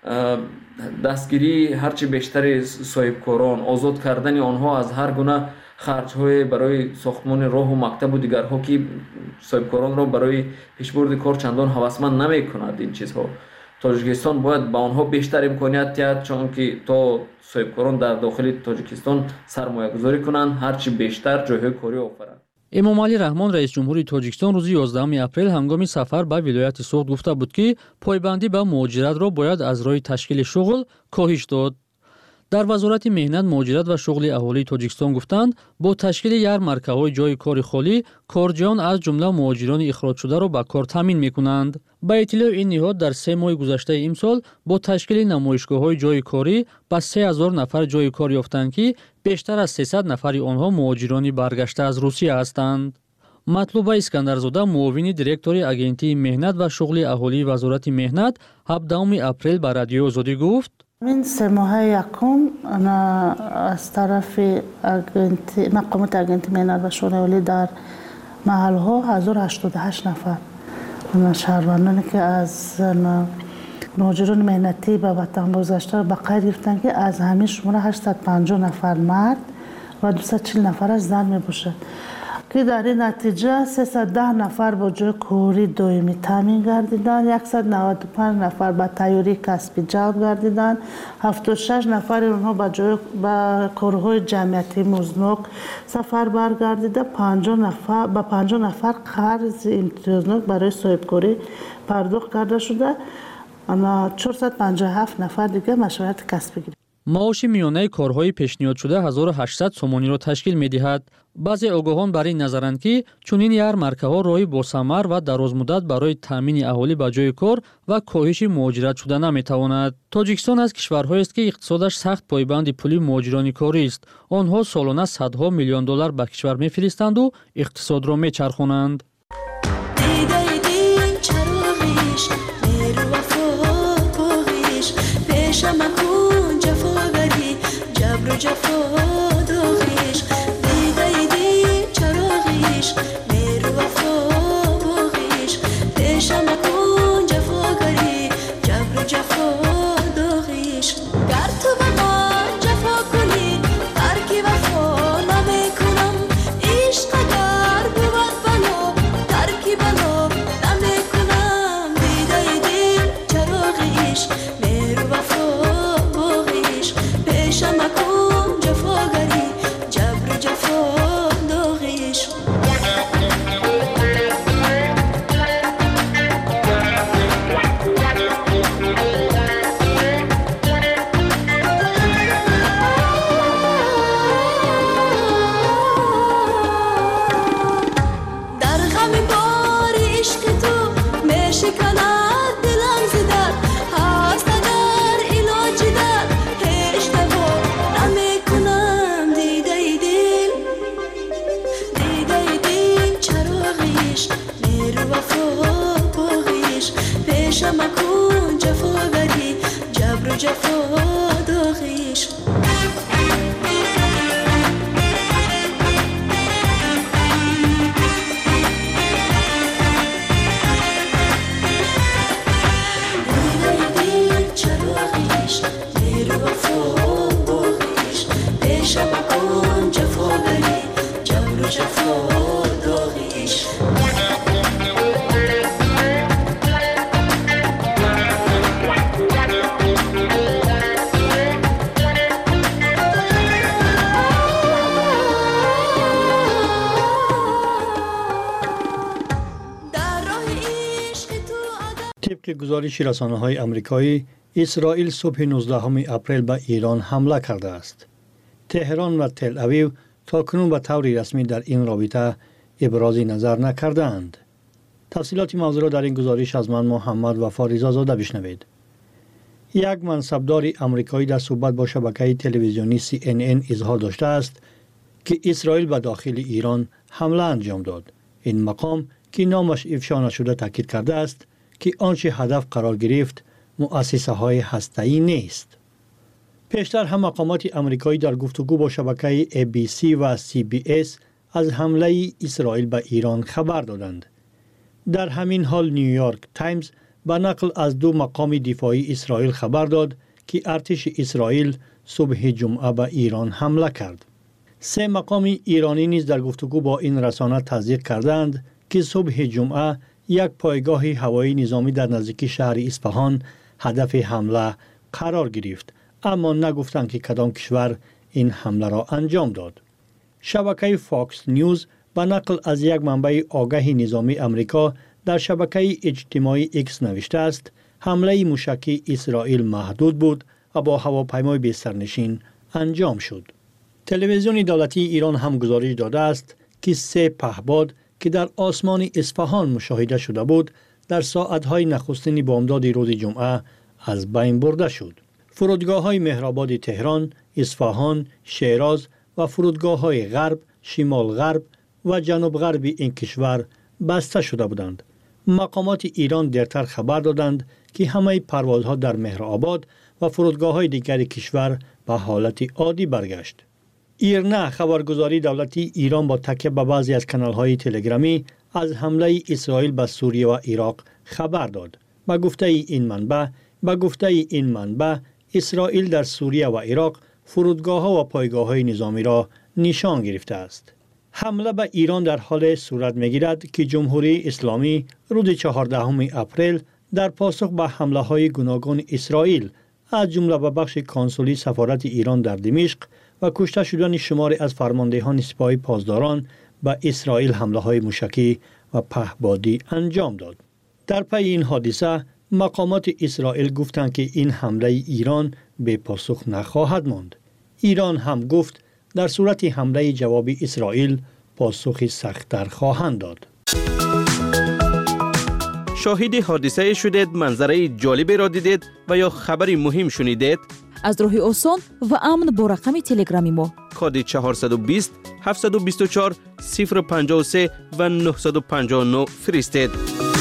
дастгирии ҳарчи бештари соҳибкорон, озод кардани онҳо аз ҳар гуна харҷҳое барои сохтмони роҳу мактабу дигарҳо, ки соҳибкоронро барои пешбурди кор чандон ҳавасманд намекунад. ин чизҳо Тоҷикистон бояд ба онҳо бештар имконият диҳад, чунки то соҳибкорон дар дохили Тоҷикистон сармоягузорӣ кунанд, ҳарчи бештар ҷойҳои корӣ офаранд. эмомалӣ раҳмон, раиси ҷумҳури Тоҷикистон, рӯзи ёздаҳуми апрел ҳангоми сафар ба вилояти Суғд гуфта буд, ки пойбандӣ ба муҳоҷиратро бояд аз роҳи ташкили шуғл коҳиш дод. дар вазорати меҳнат, муҳоҷират ва шуғли аҳолии Тоҷикистон гуфтанд, бо ташкили ярмаркаҳои ҷойи кори холӣ, корҷиён аз ҷумла муҳоҷирони ихроҷшударо ба кор таъмин мекунанд. ба иттилои ин ниҳод, дар се моҳи гузаштаи имсол бо ташкили намоишгоҳҳои ҷойи корӣ ба се ҳазор нафар ҷойи кор ёфтанд, ки бештар аз сесад нафари онҳо муҳоҷирони баргашта аз Русия ҳастанд. матлуба Искандарзода, муовини директори агентии меҳнат ва шуғли аҳолии вазорати меҳнат, ҳабдаҳуми апрел ба Радиои Озодӣ гуфт: این سه ماهه یکم از طرف مقامات اگنتی مهنت و شغل اهالی در محل ها هزار و هشتاد و هشت نفر شهروندانی که از مهاجران مهنتی به وطن بازگشته به قید گرفتن که از همین شماره هشتصد و پنجاه نفر مرد و دویست و چهل نفر از زن می باشد، که در این نتیجه سیصد و ده نفر با جای کاری دائمی تامین گردیدند، صد و نود و پنج نفر با تیاری کسبی جلب گردیدند، هفتاد و شش نفر اونها با جای با کارهای جمعیتی مزنوک سفر برگردیده، پنجاه نفر با پنجاه نفر قرض امتیازناک برای صاحبکاری پرداخت کرده شده، اما چهارصد و پنجاه و هفت نفر دیگه مشورت کسبی گرفت. маоши миёнаи корҳои пешниҳодшуда ҳазору ҳаштсад сомониро ташкил медиҳад. баъзе огоҳон бар ин назаранд, ки чунин ярмаркаҳо роҳи босамар ва дарозмуддат барои таъмини аҳолӣ ба ҷойи кор ва коҳиши муҳоҷират шуда наметавонад. Тоҷикистон аз кишварҳоест, ки иқтисодаш сахт пойбанди пули муҳоҷирони корист. онҳо солона садҳо миллион доллар ба кишвар мефиристанду иқтисодро мечархонанд. جفا داغیش دیده دی چراغیش میرو وفا باغیش پیشم کن جفا گری جبر جفا داغیش گر تو به من جفا کنی ترکی وفا نمیکنم عشق اگر بود بنا ترکی بنا نمیکنم دیده دی چراغیش میرو وفا باغیش پیشم کن طبق گزارش رسانه‌های آمریکایی، اسرائیل صبح نوزدهم اپریل به ایران حمله کرده است. تهران و تل اویو تاکنون به طور رسمی در این رابطه ابراز نظر نکردند. تفصیلات موضوع را در این گزارش از من محمد وفا رضازاده بشنوید. یک منصبدار آمریکایی در صحبت با شبکه تلویزیونی سی ان ان اظهار داشته است که اسرائیل به داخل ایران حمله انجام داد. این مقام که نامش افشا نشده تاکید کرده است که آنچه هدف قرار گرفت مؤسسه های هسته‌ای نیست. پیشتر هم مقامات آمریکایی در گفتگو با شبکه ای بی سی و سی بی اس از حمله اسرائیل به ایران خبر دادند. در همین حال نیویورک تایمز به نقل از دو مقام دفاعی اسرائیل خبر داد که ارتش اسرائیل صبح جمعه به ایران حمله کرد. سه مقام ایرانی نیز در گفتگو با این رسانه تصدیق کردند که صبح جمعه یک پایگاه هوایی نظامی در نزدیکی شهر اصفهان هدف حمله قرار گرفت، اما نگفتند که کدام کشور این حمله را انجام داد. شبکه فاکس نیوز به نقل از یک منبع آگاه نظامی آمریکا در شبکه اجتماعی ایکس نوشته است حمله موشکی اسرائیل محدود بود و با هواپیمای بی سرنشین انجام شد. تلویزیون دولتی ایران هم گزارش داده است که سه پهپاد که در آسمان اصفهان مشاهده شده بود در ساعتهای نخستین بامداد روز جمعه از بین برده شد. فرودگاه‌های مهرآباد تهران، اصفهان، شیراز و فرودگاه‌های غرب، شمال غرب و جنوب غرب این کشور بسته شده بودند. مقامات ایران دیرتر خبر دادند که همه پروازها در مهرآباد و فرودگاه‌های دیگر کشور به حالت عادی برگشت. ایرنا خبرگزاری دولتی ایران با تکیه به بعضی از کانال‌های تلگرامی از حمله اسرائیل به سوریه و عراق خبر داد. با گفته این منبع، با گفته این منبع اسرائیل در سوریه و عراق فرودگاه‌ها و پایگاه‌های نظامی را نشان گرفته است. حمله به ایران در حال صورت می‌گیرد که جمهوری اسلامی روز چهاردهم اپریل در پاسخ به حمله‌های گوناگون اسرائیل از جمله به بخش کنسولی سفارت ایران در دمشق و کشته شدن شماری از فرماندهان سپاه پاسداران به اسرائیل حمله‌های موشکی و پهپادی انجام داد. در پی این حادثه مقامات اسرائیل گفتند که این حمله ایران به پاسخ نخواهد ماند. ایران هم گفت در صورت حمله جوابی اسرائیل پاسخی سخت‌تر خواهند داد. شاهد حادثه شدید، منظره جالبی را دیدید و یا خبری مهم شنیدید؟ از راه آسان و امن با رقم تلگرامی ما کد چهارصد و بیست هفتصد و بیست و چهار صفر پنجاه و سه و نهصد و پنجاه و نه فرستید.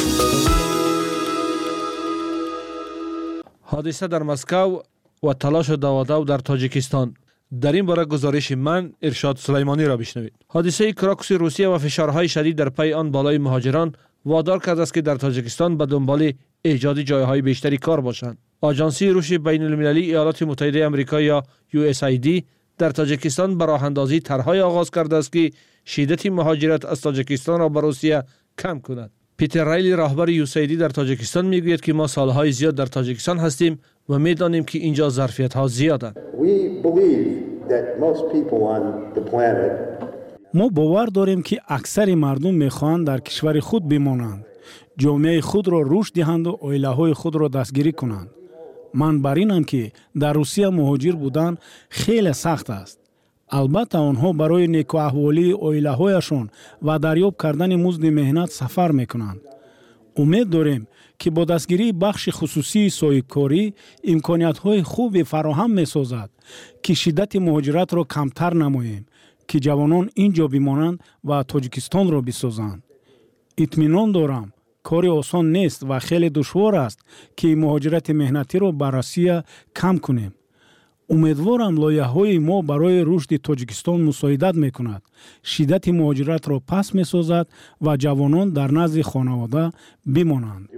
حادثه در مسکو و تلاش دوادو در تاجیکستان. در این باره گزارش من ارشاد سلیمانی را بشنوید. حادثه کراکس روسیه و فشارهای شدید در پی آن بالای مهاجران وادار کرده است که در تاجیکستان به دنبال ایجاد جایهای بیشتری کار باشند. آژانسی روش بین المللی ایالات متحده آمریکا یا یو اس ای دی در تاجیکستان به راه اندازی طرح‌های آغاز کرده است که شدت مهاجرت از تاجیکستان را به روسیه کم کند. پیتر ریلی رهبر یو اس ای دی در تاجیکستان میگوید که ما سالهای زیاد در تاجیکستان هستیم و میدانیم که اینجا ظرفیت‌ها زیادند. ما باور داریم که اکثر مردم میخواهند در کشور خود بمانند، جامعه خود را رشد دهند و عائله‌های خود را دستگیری کنند. من بر اینم که در روسیه مهاجر بودن خیلی سخت است. البته آنها برای نیک احوالی عائله‌هایشان و دریافت کردن مزد مهنت سفر میکنند. امید داریم که با دستگیری بخش خصوصی صاحبکاری امکانیت‌های خوبی فراهم می‌سازد که شدت مهاجرت را کمتر نماییم که جوانان اینجا بمانند و تاجیکستان را بسازند. اطمینان دارم کاری آسان نیست و خیلی دشوار است که مهاجرت مهنتی را بر روسیه کم کنیم. امیدوارم لایحه‌های ما برای رشد تاجیکستان مساعدت می‌کند، شدت مهاجرت را پس می‌سازد و جوانان در نزد خانواده بمانند.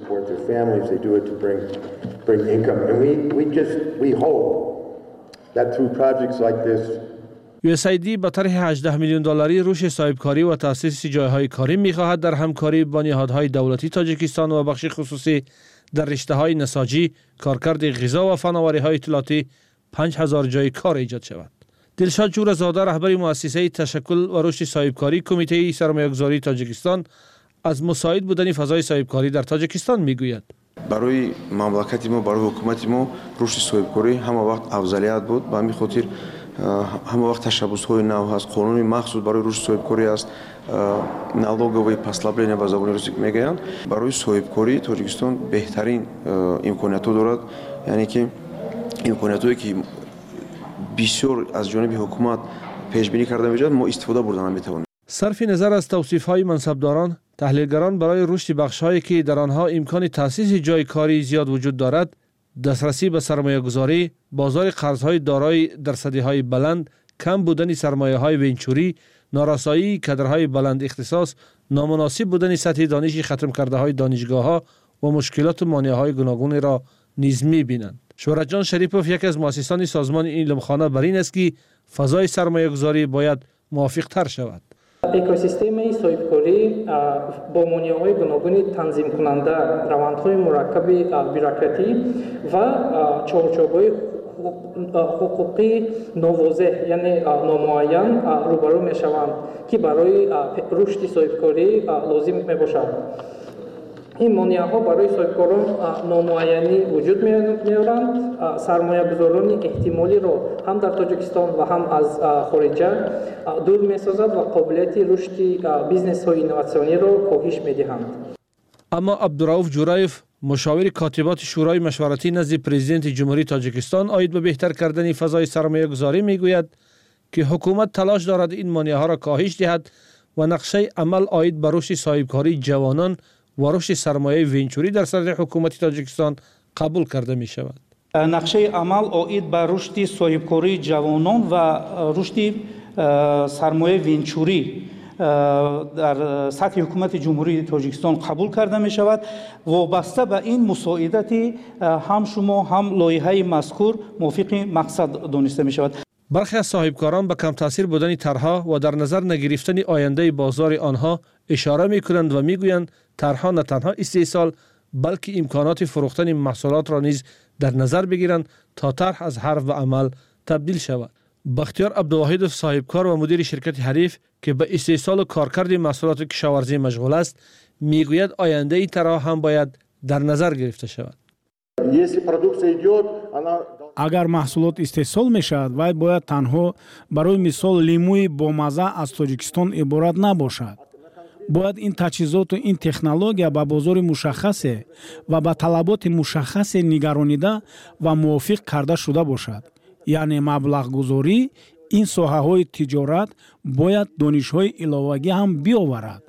یو اس ای دی با طرح هجده میلیون دلاری روش صاحبکاری و تأسیس جایهای کاری می‌خواهد در همکاری با نهادهای دولتی تاجیکستان و بخش خصوصی در رشته‌های نساجی، کارکرد غذا و فناوری‌های اطلاعاتی پنج هزار جای کار ایجاد شود. دلشاد جورزاده رهبر مؤسسه تشکل و رشد صاحبکاری کمیته سرمایه‌گذاری تاجیکستان از مساعد بودن فضای صاحبکاری در تاجیکستان میگوید. برای مملکت ما، برای حکومت ما رشد صاحبکاری همه وقت افضلیت بود. به همین خاطر همه وقت تشبس‌های نو هست. قانون مخصوص برای رشد صاحبکاری است. налоговые послабления به زبان روسی میگویند. برای صاحبکاری تاجیکستان بهترین امکانات دارد. یعنی که امکاناتی که بسیار از جانب حکومت پیش بینی کرده میشد ما استفاده بردن میتوانیم. صرف نظر از توصیف‌های منصبداران، تحلیلگران برای رشد بخش‌هایی که در آنها امکان تأسیس جای کاری زیاد وجود دارد، دسترسی به سرمایه‌گذاری، بازار قرض‌های دارای درصدی‌های بلند، کم بودن سرمایه‌های ونچوری، نارسایی کادرهای بلند اختصاص، نامناسب بودن سطح دانش ختم کرده‌های دانشگاه‌ها و مشکلات و مانع‌های گوناگون را نیز می‌بینند. شهرتجان شریپوف یک از مؤسسان سازمان علمخانه بر این است که فضای سرمایه‌گذاری باید موافق‌تر شود. اکوسیستم صاحبکاری با مانع‌های گوناگون تنظیم کننده، روندهای مرکب بیروکراتی و چارچوب‌های حقوقی نوواضح یعنی نامعین روبرو می‌شوند که برای رشد صاحبکاری لازم می‌باشد. این مانع‌ها برای صاحبکاران نامعینی وجود می‌آورند. سرمایه‌گذاران احتمالی را هم در تاجیکستان و هم از خارج دور می‌سازد و قابلیت رشد بیزنس‌های اینوواسیونی را کاهش می‌دهند. اما عبدالرؤوف جورایف، مشاور کاتبات شورای مشورتی نزد پرزیدنت جمهوری تاجیکستان عاید به بهتر کردن فضای سرمایه‌گذاری میگوید که حکومت تلاش دارد این مانع‌ها را کاهش دهد و نقشه عمل عاید به رشد صاحبکاری جوانان و رشد سرمایه ونچوری در صدر حکومت تاجیکستان قبول کرده می شود. نقشه عمل عاید به رشد صاحبکاری جوانان و رشد سرمایه ونچوری در سطح حکومت جمهوری تاجیکستان قبول کرده می شود. وابسته به این مساعدت هم شما هم لایحه مذکور موافق مقصد دانسته می شود. برخی از صاحبکاران به کم تاثیر بودن طرحها و در نظر نگرفتن آینده بازار آنها اشاره می کنند و می گویند طرحها نه تنها استحصال بلکه امکانات فروختن محصولات را نیز در نظر بگیرند تا طرح از حرف و عمل تبدیل شود. بختیار عبدالواحد صاحبکار و مدیر شرکت حریف که به استحصال و کارکرد محصولات کشاورزی مشغول است میگوید آینده این طرح هم باید در نظر گرفته شود. اگر محصولات استحصال می شود وای باید تنها برای مثال لیموی با مزه از تاجیکستان عبارت نباشد. باید این تجهیزات و این تکنولوژیا به بازار مشخص و به طلبات مشخص نگرانیده و موافق کرده شده باشد. یعنی مبلغ گذاری این ساحه های تجارت باید دانش های علاوگی هم بیاورد.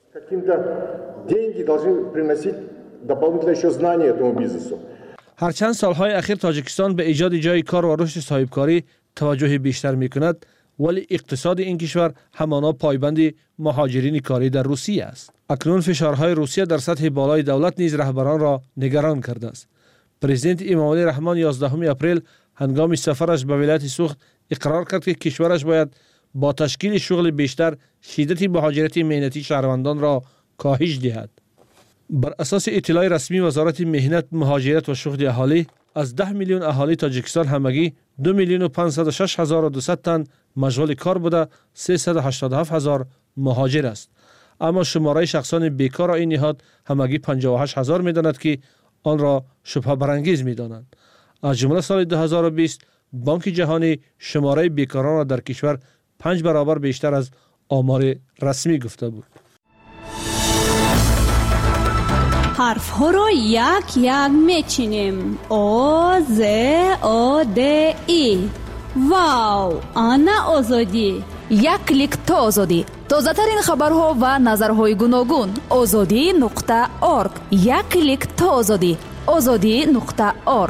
هرچند سالهای اخیر تاجیکستان به ایجاد جای کار و رشد صاحبکاری توجه بیشتر می کند، ولی اقتصاد این کشور همانا پایبند مهاجرین کاری در روسیه است. اکنون فشارهای روسیه در سطح بالای دولت نیز رهبران را نگران کرده است. پرزیدنت امامعلی رحمان یازدهم اپریل هنگام سفرش به ولایت سوخت اقرار کرد که کشورش باید با تشکیل شغل بیشتر شدت مهاجرت مهنتی شهروندان را کاهش دهد. بر اساس اطلاع رسمی وزارت مهنت، مهاجرت و شغل اهالی، از ده میلیون اهالی تاجیکستان همگی دو میلیون و پانصد و شش هزار و دویست تن مشغول کار بوده، سیصد و هشتاد و هفت هزار مهاجر است. اما شماره شخصان بیکار این نهاد همگی پنجاه و هشت هزار می‌داند که آن را شبهه برانگیز می‌دانند. از جمله سال دو هزار و بیست بانک جهانی شماره بیکاران را در کشور پنج برابر بیشتر از آمار رسمی گفته بود. حرف ها را یک یک میچینیم. او ز او د ای. واو، آنا آزادی. یک کلیک تا آزادی. تازه ترین خبرها و نظرهای گوناگون. آزادی نقطه ارگ. یک کلیک تا آزادی. آزادی نقطه ارگ.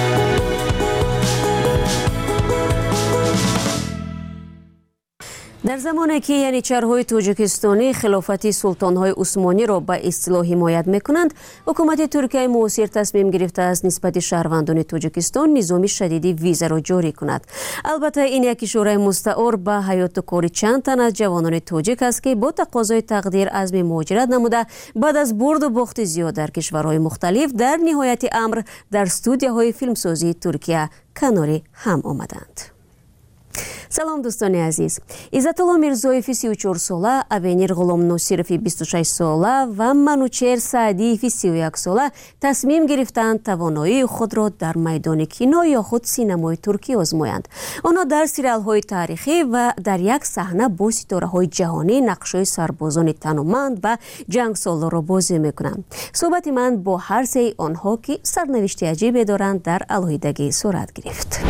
در زمانی که ینیچرهای توجیکستانی خلافت سلطانهای عثمانی را به اصطلاح حمایت میکنند، حکومت ترکیه معاصر تصمیم گرفته است نسبت شهروندان توجیکستان نظام شدیدی ویزا را جاری کند. البته این یک اشاره مستعار به حیات و کار چند تن از جوانان توجیک است که با تقاضای تقدیر عزم مهاجرت نموده بعد از برد و باخت زیاد در کشورهای مختلف در نهایت امر در استودیوهای فیلمسازی ترکیه کناری هم آمدند. سلام دوستان عزیز. عزتالله میرزویف سی و چهار ساله، اوینیر غلام ناصرف بیست و شش ساله و منوچهر سعدیف سی و یک ساله تصمیم گرفتند توانایی خود را در میدان کینو یا خود سینمای ترکی آزمایند. آنها در سریال های تاریخی و در یک صحنه با ستاره های جهانی نقشای سربازان تنومند و جنگ سالار را بازی میکنند. صحبت من با هر سه آنها که سرنوشت عجیبی دارند در علیحدگی صورت گرفت.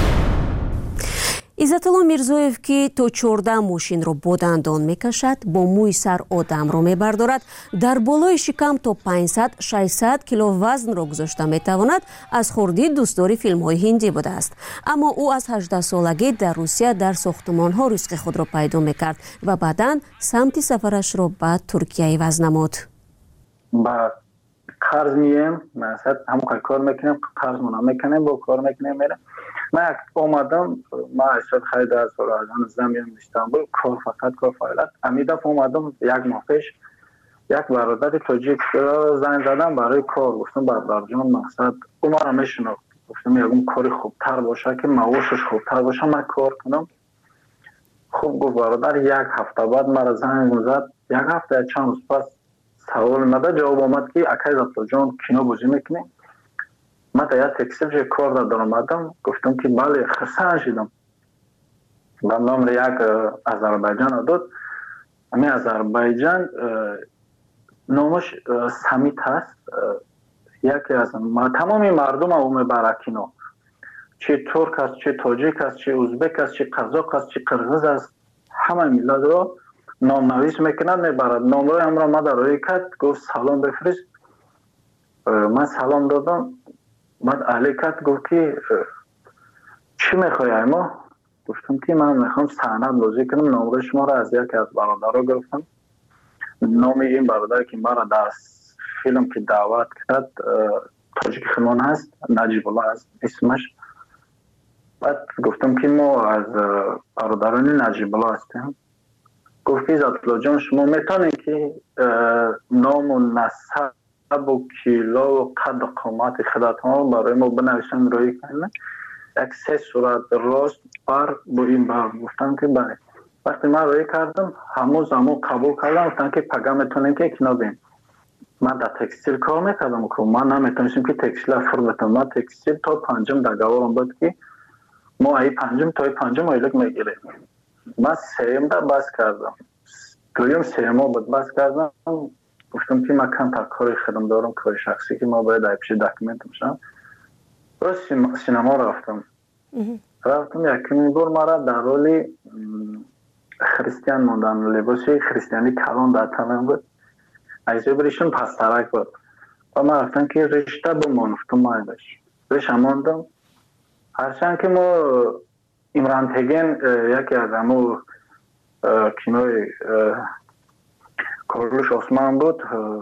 عزتالله میرزویف که تا چهارده ماشین را با دندان میکشد، با موی سر آدم را میبردارد، در بالای شکم تا پانصد ششصد کیلو وزن را گذاشته میتواند، از خردی دوستدار فیلم های هندی بوده است. اما او از هجده سالگی در روسیه در ساختمان ها رزق خود را پیدا میکرد و بعداً سمت سفرش را به ترکیه عوض نمود. با قرض میم، مثلا هم کار میکنیم، قرض مون میکنیم، با کار میکنیم میرم. من اومدم، ما اشتاد خیلی در سال از آن زمین استانبول کار فقط کار فعالیت. امیدم اومدم یک ماه پیش یک برادر توجیک زنگ زدم برای کار، گفتم برادر جان مقصد او ما را میشناخت، گفتم یکم کاری خوبتر باشه که معاشش خوبتر باشه من کار کنم. خوب گفت برادر. یک هفته بعد مرا زنگ زد، یک هفته چند روز پس سوال مده جواب آمد که اکای زبطا جان کینو بازی میکنی؟ من تا یک تکسیل جای کار در آمدم، گفتم که بله خسته شدم. و نام یک آذربایجان داد. همین آذربایجان نامش سمیت هست، یکی از تمامی مردم او میبره کینو، چه ترک است، چه تاجیک است، چه ازبک است، چه قزاق است، چه قرغیز است، همه ملت را نام نویس میکنند میبرد. نامرای هم را ما در روی کرد، گفت سلام بفرست. من سلام دادم، بعد علی کرد گفت که چی میخوای ما؟ گفتم که من میخوام سند بازی کنم. نامرای شما را از یکی از برادرها گرفتم. نام این برادر که ما را در فیلم که دعوت کرد تاجیک خلمان هست، نجیب الله هست اسمش. بعد گفتم که ما از برادران نجیب الله هستیم. گفت که عزتالله جان شما میتونید که نام و نسب و کیلو و قد و قامت خودتان برای ما بنویسن روی کنید. یک سه صورت راست بر با این بر. گفتم که بله. وقتی من روی کردم همون زمان قبول کردم، گفتن که پگه میتونیم که اکنو بیم. من در تکستیل کار میکردم که من نمیتونستم که تکستیل فر بتونم. من تکستیل تا پنجم در گوارم بود که ما ای پنجم تا ای پنجم ایلک میگیریم. من سیم در بس کردم، دویم سیما بود بس کردم. گفتم که من کم تا کاری خودم دارم، کاری شخصی که ما باید ایپشی داکیمنت میشم. راست سینما رفتم رفتم یکی بار مرا در رولی خریستیان موندن، لباسی خریستیانی کلان در تنم بود، ایزه بریشون پسترک بود و من رفتم که رشته بمان. گفتم ما ایدش رشته ماندم. هرچند که ما امران تگین یکی از همو کینوی کارلوش عثمان بود،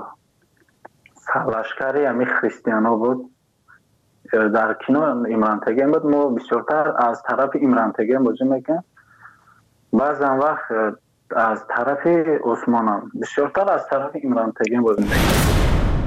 سرلشکری همی خریستیانا بود در کینو امران تگین بود. ما بسیارتر از طرف امران تگین بازی میکنم، بعضا وقت از طرف عثمان هم، بسیارتر از طرف امران تگین بازی میکنم.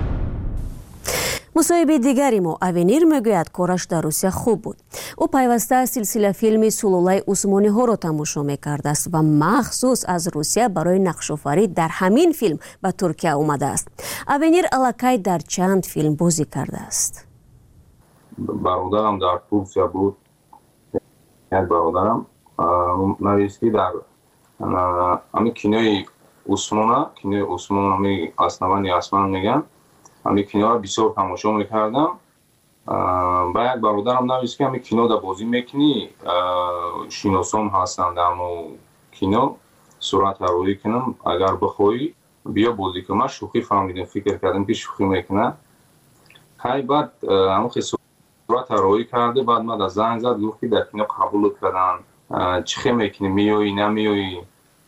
مصاحبه دیگری ما اوینیر میگوید کارش در روسیه خوب بود. او پیوسته سلسله فیلم سلولای عثمانی ها را تماشا میکرده است و مخصوص از روسیه برای نقش‌آفرینی در همین فیلم به ترکیه آمده است. اوینیر الکی در چند فیلم بازی کرده است. برادرم در ترکیه بود. یک برادرم نویسی در همین کینوی عثمانه، کینوی عثمان همی اسنوانی اسمان میگن، همی کینو را بسیار تماشا میکردم. با یک برادرم نویسی که همی کینو در بازی میکنی، شیناسام هستن در مو کینو صورت روی کنم، اگر بخوایی بیا بازی کنم. شوخی فهمیدم، فکر کردم که شوخی میکنه. های بعد همون خیلی صورت روی کرده، بعد من در زنگ زد گفت که در کینو قبول کردن، چی میکنی، میایی نمیایی؟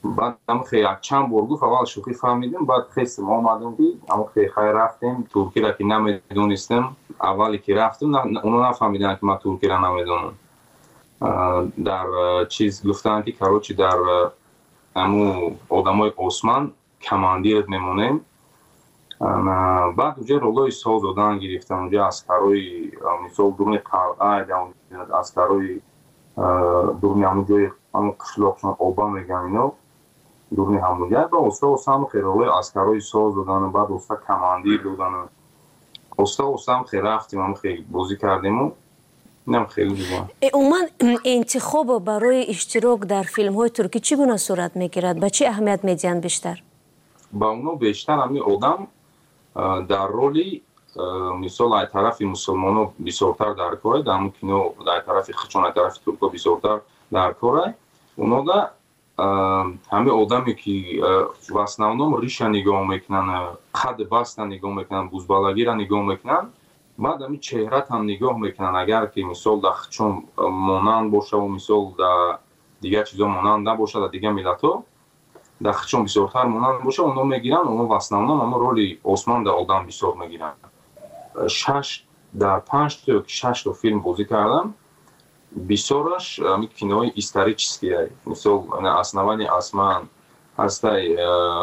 بعد هم خیلی چند بار گفت اول شوخی فهمیدیم بعد خستم آمدم بی اما خیلی خیلی رفتیم ترکی را که نمیدونستم اولی که رفتم اونا نفهمیدن که من ترکی را نمیدونم در چیز گفتن که کاروچی در امو آدمای عثمان کماندیر میمونیم بعد اونجا رولای ساز دادن گرفتن اونجا اسکرای مثال درون قلعه یا اسکرای درون همون جای همون قشلاقشان آبا میگن اینا درون همون جای با استا استا هم خیلی رولای اسکرای ساز دادن بعد استا کماندیر دادن استا استا هم خیلی رفتیم هم خیلی بازی کردیم و نم خیلی دیگه عموما انتخاب برای اشتراک در فیلم های ترکی چگونه صورت میگیرد؟ به چه اهمیت میدین بیشتر؟ با اونو بیشتر همین آدم در رولی مثال از طرف مسلمانو بسیارتر در کاره در همون کینو در طرف خچون از طرف ترکا بسیارتر در کاره اونا دا همه آدمی که в основном ریشه نگاه میکنن قد بست نگاه میکنن بزبالگی را نگاه میکنن بعد همین چهرت هم نگاه میکنن اگر که مثال در خچون مانند باشه و مثال در دیگر چیزا مانند نباشه در دیگر ملت ها در خچون بسیارتر مانند باشه اونا میگیرن اونا в основном اما رولی عثمان در آدم بسیار میگیرن شش در پنج تا شش تا فیلم بازی کردم بسیارش همین کینوی історические مثال основание осман هستای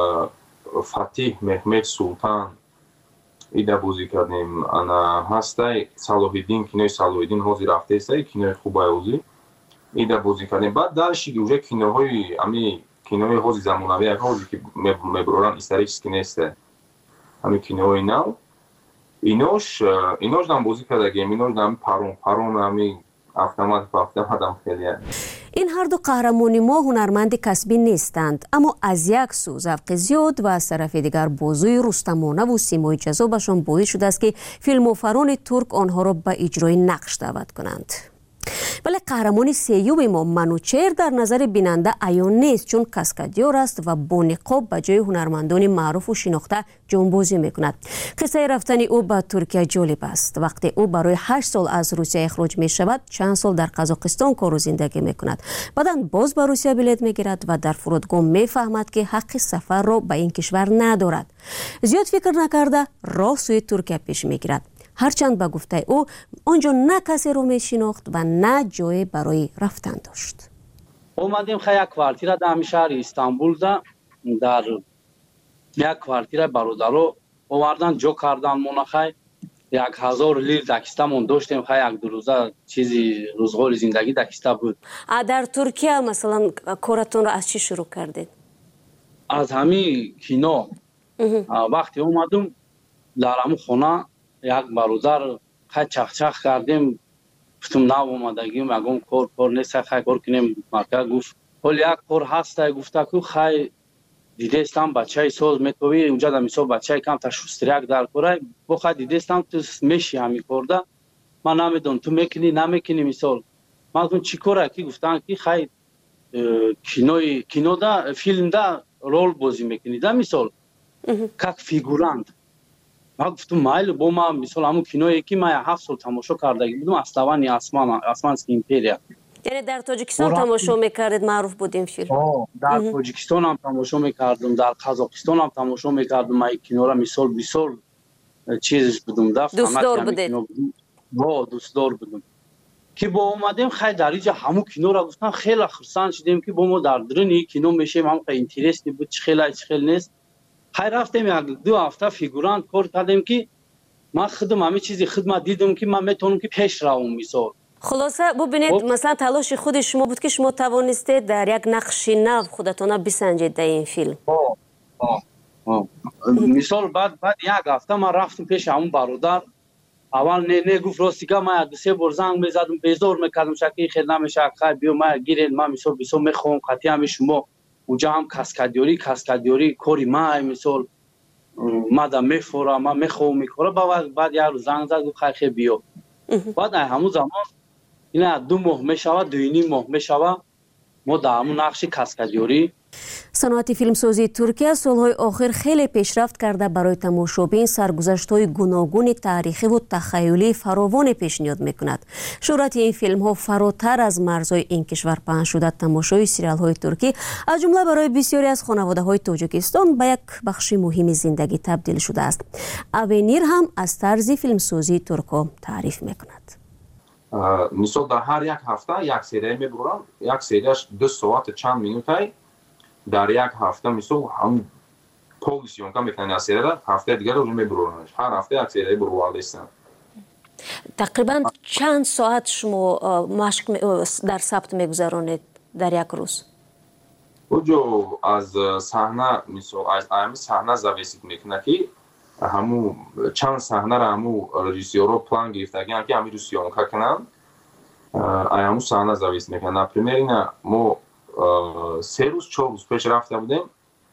فاتح محمد سلطان ایده بازی کردیم انا هستای صلاح‌الدین کینوی صلاح‌الدین حاضر رفته است کینوی خوبه اوزی ایده بازی کردیم بعد درشی اونجا کینوهای همین کینوی حاضر زمانوی حاضر که میبرن історический نیست همین کینوی نو اینوش اینوش دام بازی کردیم اینوش دام پارون پارون همین автомат автомат هم خیلی این هر دو قهرمانی ما هنرمند کسبی نیستند اما از یک سو ذوق زیاد و از طرف دیگر بازوی رستمانه و سیمای جذابشان باعث شده است که فیلموفران ترک آنها را به اجرای نقش دعوت کنند. ولی قهرمان سیوم ما منوچهر در نظر بیننده عیان نیست چون کاسکادیور است و با نقاب به جای هنرمندان معروف و شناخته جانبازی میکند. قصه رفتن او به ترکیه جالب است. وقتی او برای هشت سال از روسیه اخراج می شود چند سال در قزاقستان کار و زندگی میکند. بعدا باز به روسیه بلیط میگیرد و در فرودگاه میفهمد که حق سفر را به این کشور ندارد. زیاد فکر نکرده راه سوی ترکیه پیش میگیرد. هرچند به گفته او آنجا نه کسی رو می شناخت و نه جای برای رفتن داشت. اومدیم خیلی یک کوارتیر در همین شهر استانبول دا در یک کوارتیر برادرو آوردن جو کردن مون خیلی یک هزار لیر دکستمون داشتیم خیلی یک دو روزه چیزی روزگار زندگی دکسته بود. در ترکیه مثلا کارتون را از چی شروع کردید؟ از همین کینو وقتی اومدم در همون خونه یک برادر خیلی چخچخ کردیم گفتم نو اومدگیم اگم کار کار نیست خیلی کار کنیم مرکه گفت حال یک کار هست گفته که خیلی دیده استم بچه ساز میتوی اونجا در مثال بچه کم تا شستریک در کاره با خیلی دیده استم تو میشی همی کرده من نمیدون تو میکنی نمیکنی مثال من گفتم چی کاره که گفتن که خیلی کینوی کینو دا فیلم دا رول بازی میکنی دا مثال که فیگورانت من گفتم مایل با ما مثلا همون کینویی که من هفت سال تماشا کرده بودم استوانی آسمان آسمانسکی ایمپریا یعنی در تاجیکستان تماشا میکردید معروف بود این فیلم؟ در تاجیکستان هم تماشا میکردم در قزاقستان هم تماشا میکردم من کینو را مثال بسیار چیزش بودم دفت دوستدار بودید؟ با دوستدار بودم که با اومدیم خیلی در اینجا همون کینو را گفتن خیلی خرسان شدیم که با ما در درونی کینو میشیم هم خیلی اینترستی بود چه خیلی چه خیلی نیست خیلی رفتیم یک دو هفته فیگورانت کار کردیم که من خودم همه چیزی خدمت دیدم که من میتونم که پیش روم مثال خلاصه ببینید مثلا تلاش خود شما بود که شما توانستید در یک نقش نو خودتون بسنجید در این فیلم آه آه آه مثال بعد بعد یک هفته من رفتم پیش همون برادر اول نه نه گفت راستی که من دو سه بار زنگ میزدم بیزار میکردم شکی خیلی نمیشه خیلی بیو من گیرین من مثال بسیار میخوام قطعی هم شما اونجا هم کاسکادیوری کاسکادیوری کوری مای مثال مادا میفورا ما میخوام میخوره بعد بعد یارو زنگ زد گفت خیلی خیلی بیو بعد همون زمان اینا دو ماه میشود دو نیم ماه میشود ما در همون نقش کاسکادیوری صنعت فیلمسازی ترکیه سالهای آخر خیلی پیشرفت کرده. برای تماشابین سرگذشت‌های گوناگون تاریخی و تخیلی فراوان پیشنهاد میکند. شهرت این فیلم ها فراتر از مرزهای این کشور پهن شده. تماشای سریال های ترکی از جمله برای بسیاری از خانواده های تاجیکستان به یک بخش مهم زندگی تبدیل شده است. اونیر هم از طرز فیلمسازی ترکا تعریف میکند. مثلا در هر یک هفته یک سری میبرم، یک سریش دو ساعت چند مینوتی. در یک هفته مثل هم پولیسیون که میکنه از سری هفته دیگر رو میبرونش. هر هفته یک سری برو هستن. تقریبا چند ساعت شما مشق در ثبت میگذرانید در یک روز؟ اوجو از صحنه مثل از امی صحنه زویسید میکنه که همو چند صحنه را همو رژیسورو پلان گرفتگی که همی رو سیونکا کنن. همو صحنه زویسید میکنه. نپریمیر اینه ما سه روز چهار روز پیش رفته بودیم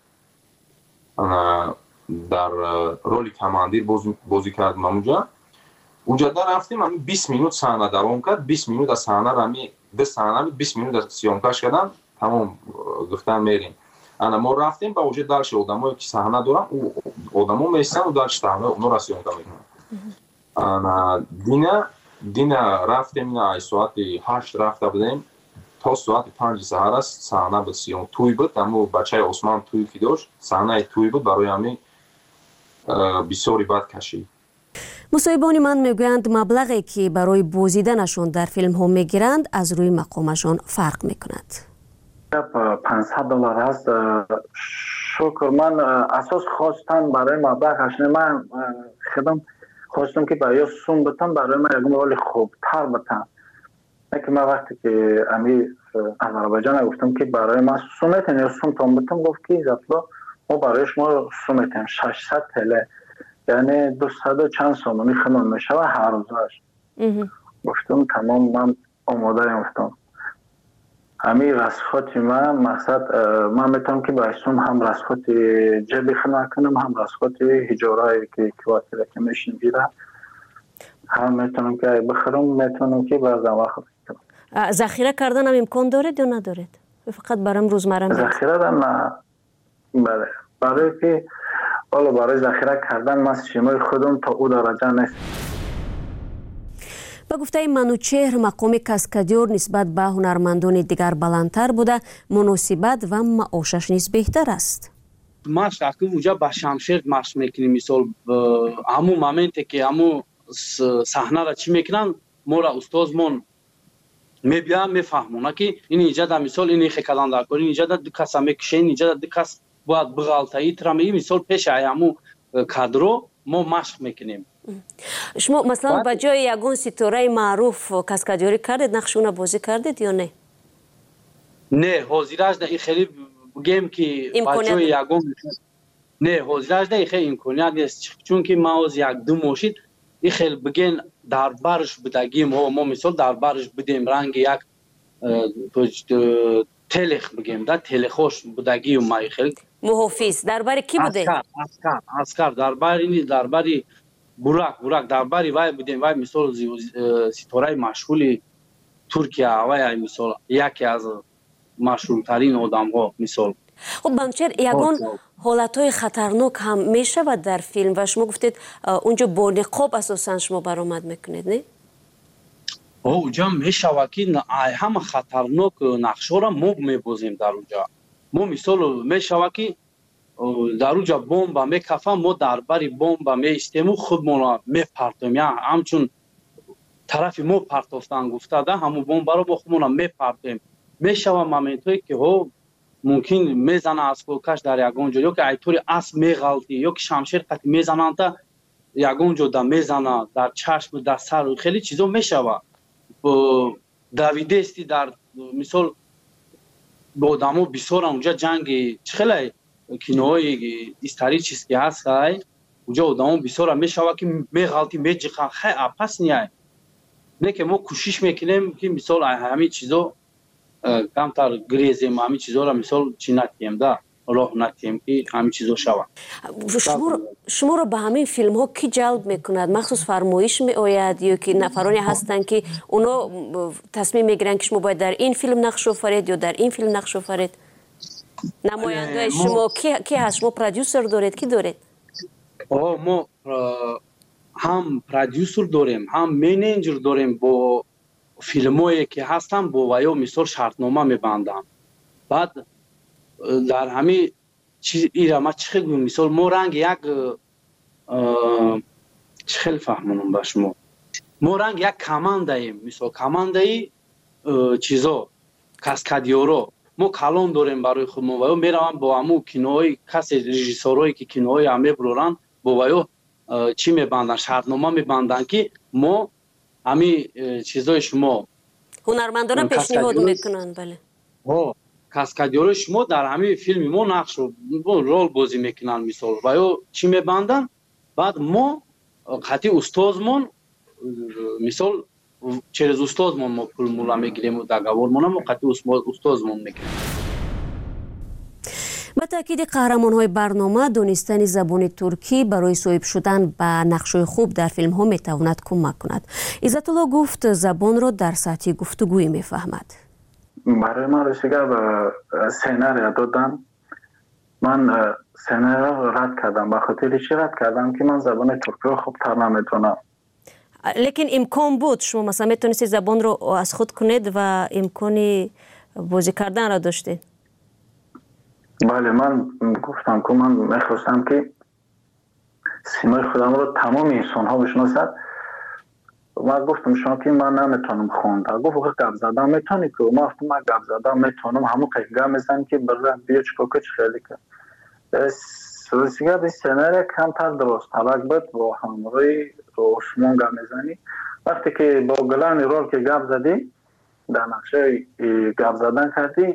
در رولی کماندیر بازی کردیم. اونجا اونجا در رفتیم همین بیست مینوت صحنه دوام کرد. بیست مینوت از صحنه را همی ده صحنه بیست مینوت از سیونکاش کردن. تمام گفتن میریم. انا ما رفتیم با اوجه درش آدمایی که صحنه دارن او آدما میستن و درش صحنه اونو را سیونکا میکنن. انا دینا دینا رفتیم نه ساعت هشت رفته بودیم تا ساعت پنج سحر است صحنه به سیون توی بود. اما بچه عثمان توی که داشت صحنه توی بود برای همین بسیاری بد کشید. مصاحبان من میگویند مبلغی که برای بازدیدنشان در فیلم ها میگیرند از روی مقامشان فرق میکند. پانصد دلار است. شکر من اساس خواستم برای مبلغش من خودم خواستم که برای سوم بتم برای من یک مقدار خوبتر بتم. که من وقتی که امی آذربایجان گفتم که برای ما سومتن یا سوم تام بتم گفت که زفلا ما برای شما سومتن ششصد تله یعنی دویست و چند سوم میخوام میشه و هر روزش. گفتم تمام من آماده ام. گفتم امی رسخات من مقصد من میتونم که برای سوم هم رسخات جبی خنا کنم هم رسخات هجارایی که کواتر که میشن بیره هم میتونم که بخرم میتونم که بعضا وقت ذخیره کردن هم امکان دارید یا ندارید؟ فقط برام روزمره ذخیره دارم نه. بله برای که حالا برای ذخیره کردن من شیمای خودم تا او درجه نیست. به گفته منوچهر مقام کاسکادیور نسبت به هنرمندان دیگر بلندتر بوده. مناسبت و معاشش نیز بهتر است. ماش اكو اونجا با شمشیر ماش میکنیم. مثال همو مومنتی که همو صحنه را چی میکنن ما را استادمون میبیان میفهمونه که این اینجا در مثال این خیکلان در کنی اینجا در دو کس هم میکشین اینجا در دو کس باید بغالتایی ترمی مثال پیش ایامو کادرو ما مشق میکنیم. شما مثلا با جای یگون ستاره معروف کاسکادیوری کردید نقشونه بازی کردید یا نه؟ نه حاضرش نه خیلی بگیم که با جای یگون نه حاضرش نه خیلی امکانیت نیست چون که ما از یک دو ماشید این خیلی بگین در برش بدگیم و ما مثال در برش بدیم رنگ یک تلخ بگیم در تلخوش بدگیم ما خیلی محافظ در باری کی بوده؟ اسکر اسکر اسکر در باری در باری براک براک در باری وای بودیم وای مثال ستاره مشغولی ترکیه وای مثال یکی از مشهورترین آدم ها مثال. خب بانچر یگان حالتهای خطرناک هم میشه و در فیلم و شما گفتید اونجا با نقاب اساسا شما برآمد میکنید نه؟ اونجا میشه و که همه خطرناک نقشه را ما میبازیم در اونجا. ما مثال میشه و که در اونجا بمب میکفم ما در بری بمب میستیم و خودمون را میپرتیم یا همچون طرف ما پرتافتن گفته ده همون بمب را با خودمون را میپرتیم. میشه و مومنتایی که ها ممکن میزنه از کوکش در یگان جا یا که ایطوری اسب میغلطی یا که شمشیر قطع میزنن تا یگان جا در میزنه در چشم در سر خیلی چیزا میشوه. دویدستی در مثال با آدمو بسیار اونجا جنگ خیلی کینوهای استاری چیز که هست اونجا آدمو بسیار میشوه که میغلطی میجخن خیلی اپس نیه نه که ما کوشش میکنیم که مثال همین چیزا کمتر گریزیم همین چیزا را مثال چی نتیم ده راه نتیم که همین چیزا شود. شما شما رو به همین فیلم ها کی جلب میکند؟ مخصوص فرمایش می آید یا که نفرانی هستند که اونا تصمیم میگیرن که شما باید در این فیلم نقش آفرید یا در این فیلم نقش آفرید؟ نماینده شما کی کی هست؟ شما پرودیوسر دارید؟ کی دارید؟ آه ما هم پرودیوسر داریم، هم منیجر داریم. با فیلمایی که هستن با ویا مثال شرطنامه میبندم. بعد در همین چیز ایرا ما چه گویم مثال ما رنگ یک چه خیلی فهمونم با شما ما رنگ یک کمانداییم. مثال کماندایی چیزا کاسکادیورو ما کلان داریم برای خود. ما ویا میروم با همو کینوهای کسی رژیسورایی که کینوهای همه برورن با ویا چی میبندن؟ شرطنامه میبندن که ما همین چیزای شما هنرمندان پیشنهاد میکنن. بله ها کاسکادیور شما در همین فیلم ما نقش رو رول بازی میکنن مثال و یا چی میبندن. بعد ما خاطی استادمون مثال چرز استادمون ما پول مولا میگیریم و دگاورمون ما خاطی استادمون میگیریم. با تاکید قهرمان‌های برنامه دانستن زبان ترکی برای صاحب شدن به نقش‌های خوب در فیلم‌ها می‌تواند کمک کند. عزت الله گفت زبان را در سطح گفتگویی می‌فهمد. برای من رسیده به سیناریا دادن. من سیناریا را رد کردم. به خاطر چی رد کردم که من زبان ترکی را خوب‌تر نمی‌دونم. لیکن امکان بود شما مثلا میتونستید زبان رو از خود کنید و امکانی بازی کردن را داشتید. بله من گفتم که من میخواستم که سیمای خودم رو تمام انسان ها بشناسد. من گفتم شما که من نمیتونم خوندم. گفت که گپ زدن میتونی که ما گفتم من گپ زدن میتونم همون قیقه میزن که برای بیا چکا چه خیلی که سوزیگه به سیناریا کمتر درست طلق بود با همروی رو شما گپ میزنی. وقتی که با گلانی رول که گپ زدی در نقشه گپ زدن کردی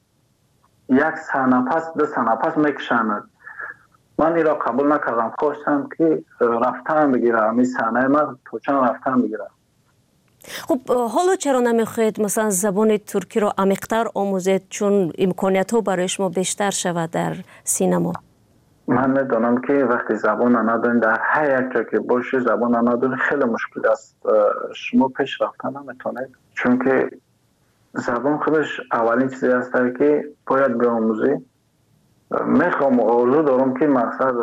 یک سنپس دو سنپس میکشند. من این را قبول نکردم. خواستم که رفتن بگیرم این سنه من تو چند رفتن بگیرم. خب حالا چرا نمیخواید مثلا زبان ترکی رو عمیق‌تر آموزید چون امکانیت ها برای شما بیشتر شود در سینما؟ من میدونم که وقتی زبان ندارین در هر یک جا که باشی زبان ندارین خیلی مشکل است. شما پیش رفتن نمیتونید چون که زبان خودش اولین چیزی است که باید بیاموزی. میخوام آرزو دارم که مقصد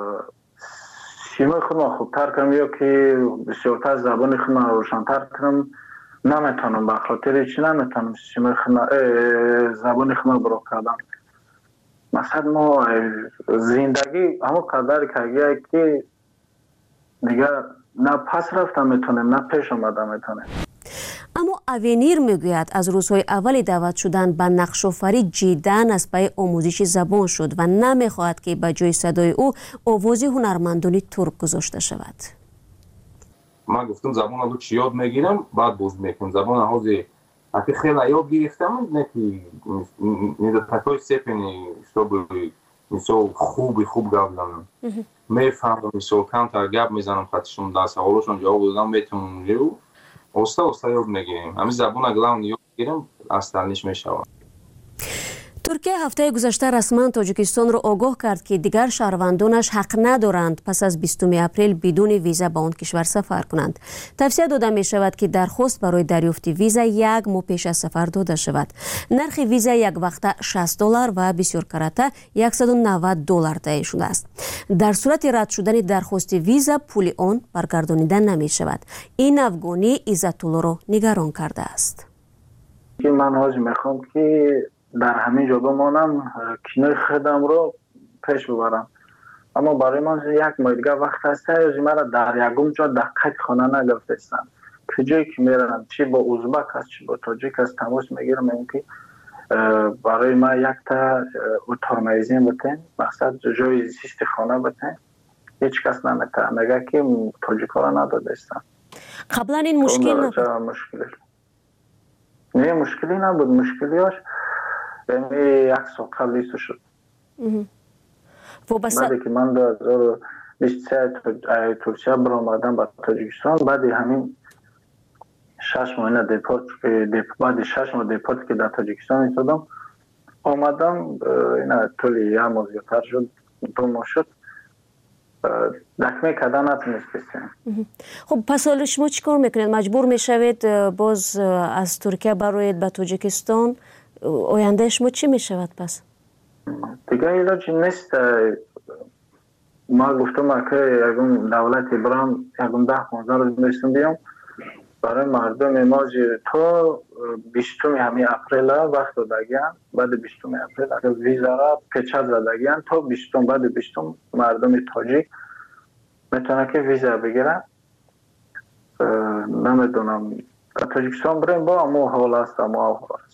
سیمای خودم خوبتر کنم یا که بسیارتر زبان خودم روشنتر کنم. نمیتونم به خاطر چی نمیتونم سیمای خودم زبان خودم برو کردم. مثلا ما زندگی همون قدر کردیم که دیگه نه پس رفتم میتونم نه پیش آمدم میتونم. اما اوینیر میگوید از روزهای اول دعوت شدن به نقش‌آفری جداً از پای آموزش زبان شد و نمیخواهد که به جای صدای او آواز هنرمندان ترک گذاشته شود. من گفتم زبان رو چی یاد میگیرم بعد باز میکنم زبان حوزه اگه خیلی یاد گرفتم نه که نیدتاکای سپنی شبه مثل خوبی خوب گفت دارم میفهمم مثل کمتر گپ میزنم خطشون در سوالشون جواب دادم میتونم رو اوستا اوستا یاد میگیریم. همین زبان اگه اون یاد گیرم اصلش میشوم. ترکیه هفته گذشته رسما تاجیکستان را آگاه کرد که دیگر شهروندانش حق ندارند پس از بیستم اپریل بدون ویزا به آن کشور سفر کنند. توصیه داده می شود که درخواست برای دریافت ویزا یک ماه پیش از سفر داده شود. نرخ ویزا یک وقته شصت دلار و بسیار کرده صد و نود دلار تعیین شده است. در صورت رد شدن درخواست ویزا پول آن برگردانیده نمی شود. این افغانی عزت الله را نگران کرده است. من حاج میخوام که در همین جا بمانم کینوی خودم رو پیش ببرم اما برای من یک ماه دیگه وقت هست یا مرا در یکم جا دقیق خانه نگرفتستن که جایی که میرم چی با ازبک هست چی با تاجیک هست تماس میگیرم این که برای ما یک تا اتاق میزین بتین مقصد جای زیست خانه بتین هیچ کس نمیتونه نگه که تاجیک ها را ندادستن. قبلا این مشکل نبود؟ مشکلی نه مشکلی نبود. مشکلیاش یعنی یک سال قبل لیست شد. بعدی که من دو هزار و بیست و سه ترکیه برآمدم به تاجیکستان بعد همین شش ماه دیپورت بعد شش ماه دیپورت که در تاجیکستان ایستادم آمدم اینا طولی یه ماه زیادتر شد دو ماه شد دکمه کردن نتونستیم. خب پس حالا شما چی کار میکنید؟ مجبور میشوید باز از ترکیه برایید به تاجیکستان؟ آینده شما چی میشود پس؟ دیگه ایلاجی نیست. ما گفتم که یکم دولتی برام یکم ده پانزده روز میشتم بیام برای مردم ما تا بیستم همین اپریل وقت دادگیان. بعد بیستم اپریل اگر ویزا را پیچه زدگیان تا بیستم بعد بیستم مردم تاجیک میتونه که ویزا بگیرن. نمیدونم تاجیکستان بریم با امو حال است امو حال است.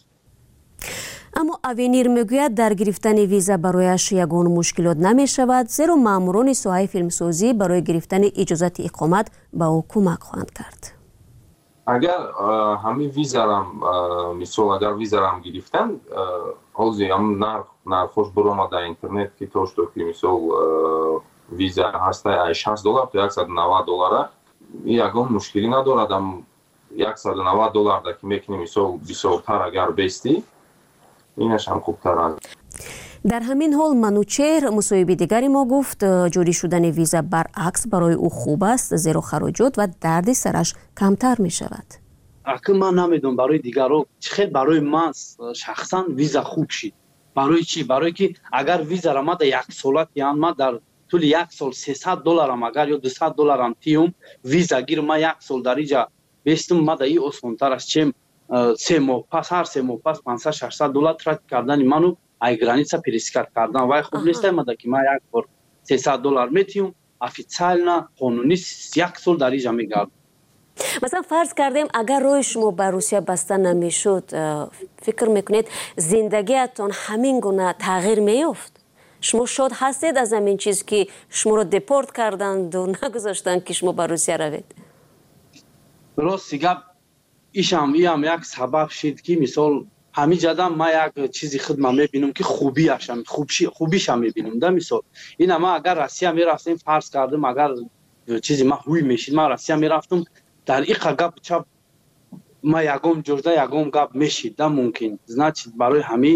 اما авенир мегӯяд дар гирифтани виза барояш ягон мушкилот намешавад, зеро маъмурони соҳаи филмсозӣ барои гирифтани иҷозати иқомат ба ӯ кӯмак хоҳанд кард. агар ҳамин визарам мисол агар визарам гирифтан ҳозир ҳам нарх нархош биромад дар интернет ки то што ки мисол виза ҳаста ай шаст доллар то яксад навад доллара ягон мушкилӣ надорад. ам яксад навад долларда ки мекунӣ мисол бисёртар агар бести инаш ҳам хубтар аст. дар ҳамин ҳол манучер мусоҳиби дигари мо гуфт ҷорӣ шудани виза баръакс барои ӯ хуб аст, зеро хароҷот ва дарди сараш камтар мешавад. акӣ ман намедонам барои дигарҳо чӣ хел барои ман шахсан виза хуб шид. барои чӣ? барое ки агар визара ман дар яксолат яън ман дар тӯли як сол сесад долларам агар ё дусад долларам тиюм виза гир ман як сол дар иҷа бестум ман дар и осонтар аст чем се моҳ пас ҳар се моҳ пас пансад шашсад доллар трат кардани ману ай граница перескат кардан. вай хуб нестай мада ки ман як бор сесад доллар метиюм официально қонунӣ як сол дар иҷа мегардам. масалан фарз кардем агар роҳи шумо ба русия баста намешуд, фикр мекунед зиндагиатон ҳамин гуна тағйир меёфт? шумо шод ҳастед аз ҳамин чиз ки шуморо депорт карданду нагузоштанд ки шумо ба русия равед? рости гап ишам иам як сабаб шид ки мисол ҳамиҷадам ман як чизи худман мебинам ки хубиашам хубишам мебинам. да мисол ина ман агар россия мерафтем фарз кардам агар чизи ман ҳуй мешид ман россия мерафтам дар иқа гап чап ман ягон ҷоҷда ягон гап мешид. да мумкин значит барои ҳами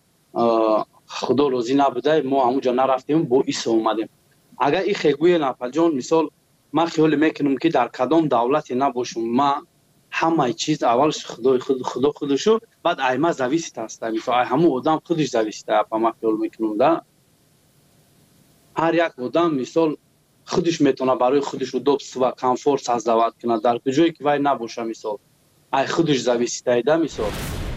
худо розӣ набуда мо ҳамуҷа нарафтем бо исо омадем. агар и хегӯе напаҷон мисол ман хиёле мекунам ки дар кадом давлате набошам ман ҳамаи чиз аввалш худои худ худо худушу баъд ай ма зависит аста. мисол ай ҳамун одам худаш зависит апа ман хиёл мекунам. да ҳар як одам мисол худаш метавона барои худаш удобство ва комфорт создавад кунад дар куҷое ки вай набоша. мисол ай худаш зависитае. да мисол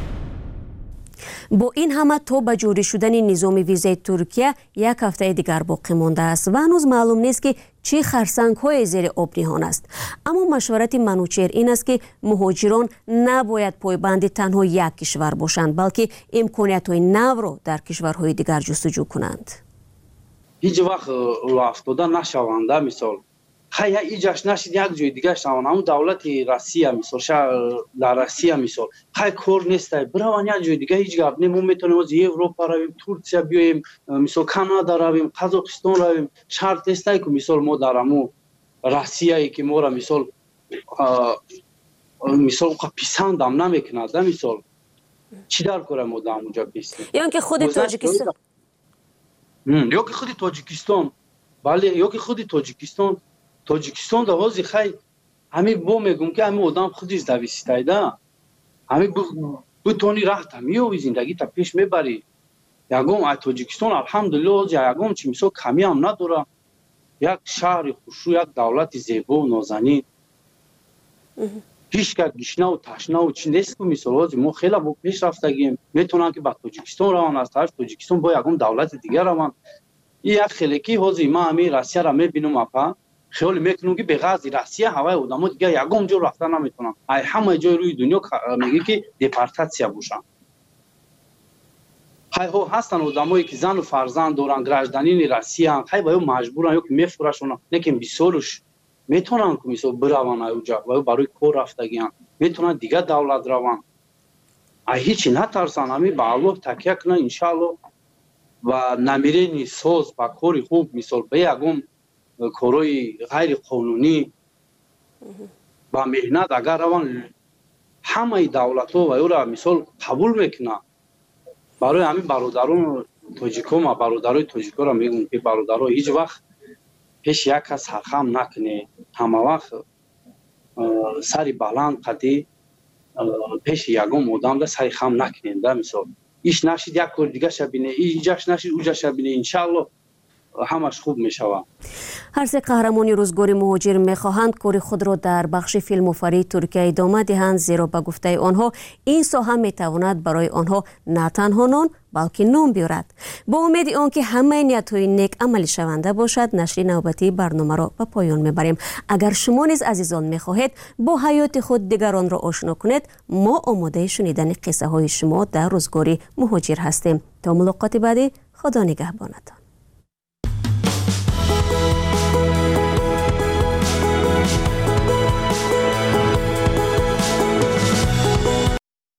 бо ин ҳама то ба ҷорӣ шудани низоми визаи Туркия як ҳафтаи дигар боқӣ мондааст ва ҳанӯз маълум нест ки чӣ харсангҳое зери об ниҳон аст. аммо машварати манучер ин аст ки муҳоҷирон набояд пойбанди танҳо як кишвар бошанд, балки имкониятҳои навро дар кишварҳои дигар ҷустуҷӯ кунанд. ҳеҷ вақт роҳафтода нашаванд. да мисол хай я иҷаш нашид як ҷои дига шаванд ҳамун давлати россия мисол дар россия мисол хай кор нестай бираванд як ҷои дига ҳеҷ гап не мо метавонем ози европа равем турсия биёем мисол канада равем қазоқистон равем шарт нестай ки мисол мо дар ҳамун россияе ки мора мисол мисол писандам намекунад. да мисол чӣ дар кора мо дар ҳамунҷа бистем ё ки худи тоҷикистон ё ки худи тоҷикистон бале ё ки худи тоҷикистон тоҷикистон да ҳозир хай ҳамин бо мегӯм ки ҳамин одам худиш зависитае. да ҳамин битони рафта миёви зиндагита пеш мебарӣ. ягон ай тоҷикистон алҳамдулилло ҳозир ягон чи мисол камӣ ҳам надора. як шаҳри хушрӯ як давлати зебо нозанин ҳеҷ кас гишнаву ташнаву чи нест ки мисол ҳозир мо хеле бо пеш рафтагием метавонанд ки ба тоҷикистон раванд аз тарафи тоҷикистон бо ягон давлати дигар раванд. ин як хеле ки ҳозир ман ҳамин россияра мебинам апа хиёле мекунам ки беғаззи россия ҳаваи одамо дигар ягон ҷо рафта наметавонанд. ай ҳамаи ҷои рӯи дунё мегӯяд ки депортатсия бошанд. ҳайҳо ҳастанд одамое ки зану фарзанд доранд гражданини россияанд хай ба ё маҷбуранд ё ки мефурашонанд лекин бисёруш метавонанд ки мисол бираванд аёҷа ва ё барои кор рафтагианд метавонанд дигар давлат раванд. ай ҳечи натарсанд ҳамин ба аллоҳ такя кунанд иншааллоҳ ва намерени соз ба кори хуб мисол ба ягон корои ғайриқонунӣ ба меҳнат агар раванд ҳамаи давлатҳо ва ёра мисол қабул мекунанд. барои ҳамин бародарон тоҷико ма бародарои тоҷикоро мегӯям ки бародаро ҳеҷ вақт пеши як кас сархам накунед. ҳама вақт сари баланд қадӣ пеши ягон одамда сари хам накунед. да мисол ایش نشید یک کار دیگه شبینه اینجاش نشید اونجاش شبینه انشالله همش خوب میشود. هر سه قهرمانی روزگار مهاجر میخواهند کار خود را در بخش فیلم‌آفرینی ترکیه ادامه دهند، زیرا به گفته آنها این ساحه میتواند برای آنها نه تنها نان بلکه نام بیارد. با امید آنکه همه نیت‌های نیک عملی شونده باشد، نشر نوبتی برنامه را به پایان میبریم. اگر شما نیز عزیزان میخواهید با حیات خود دیگران را آشنا کنید، ما آماده شنیدن قصه های شما در روزگار مهاجر هستیم. تا ملاقات بعدی، خدا نگهبانتان.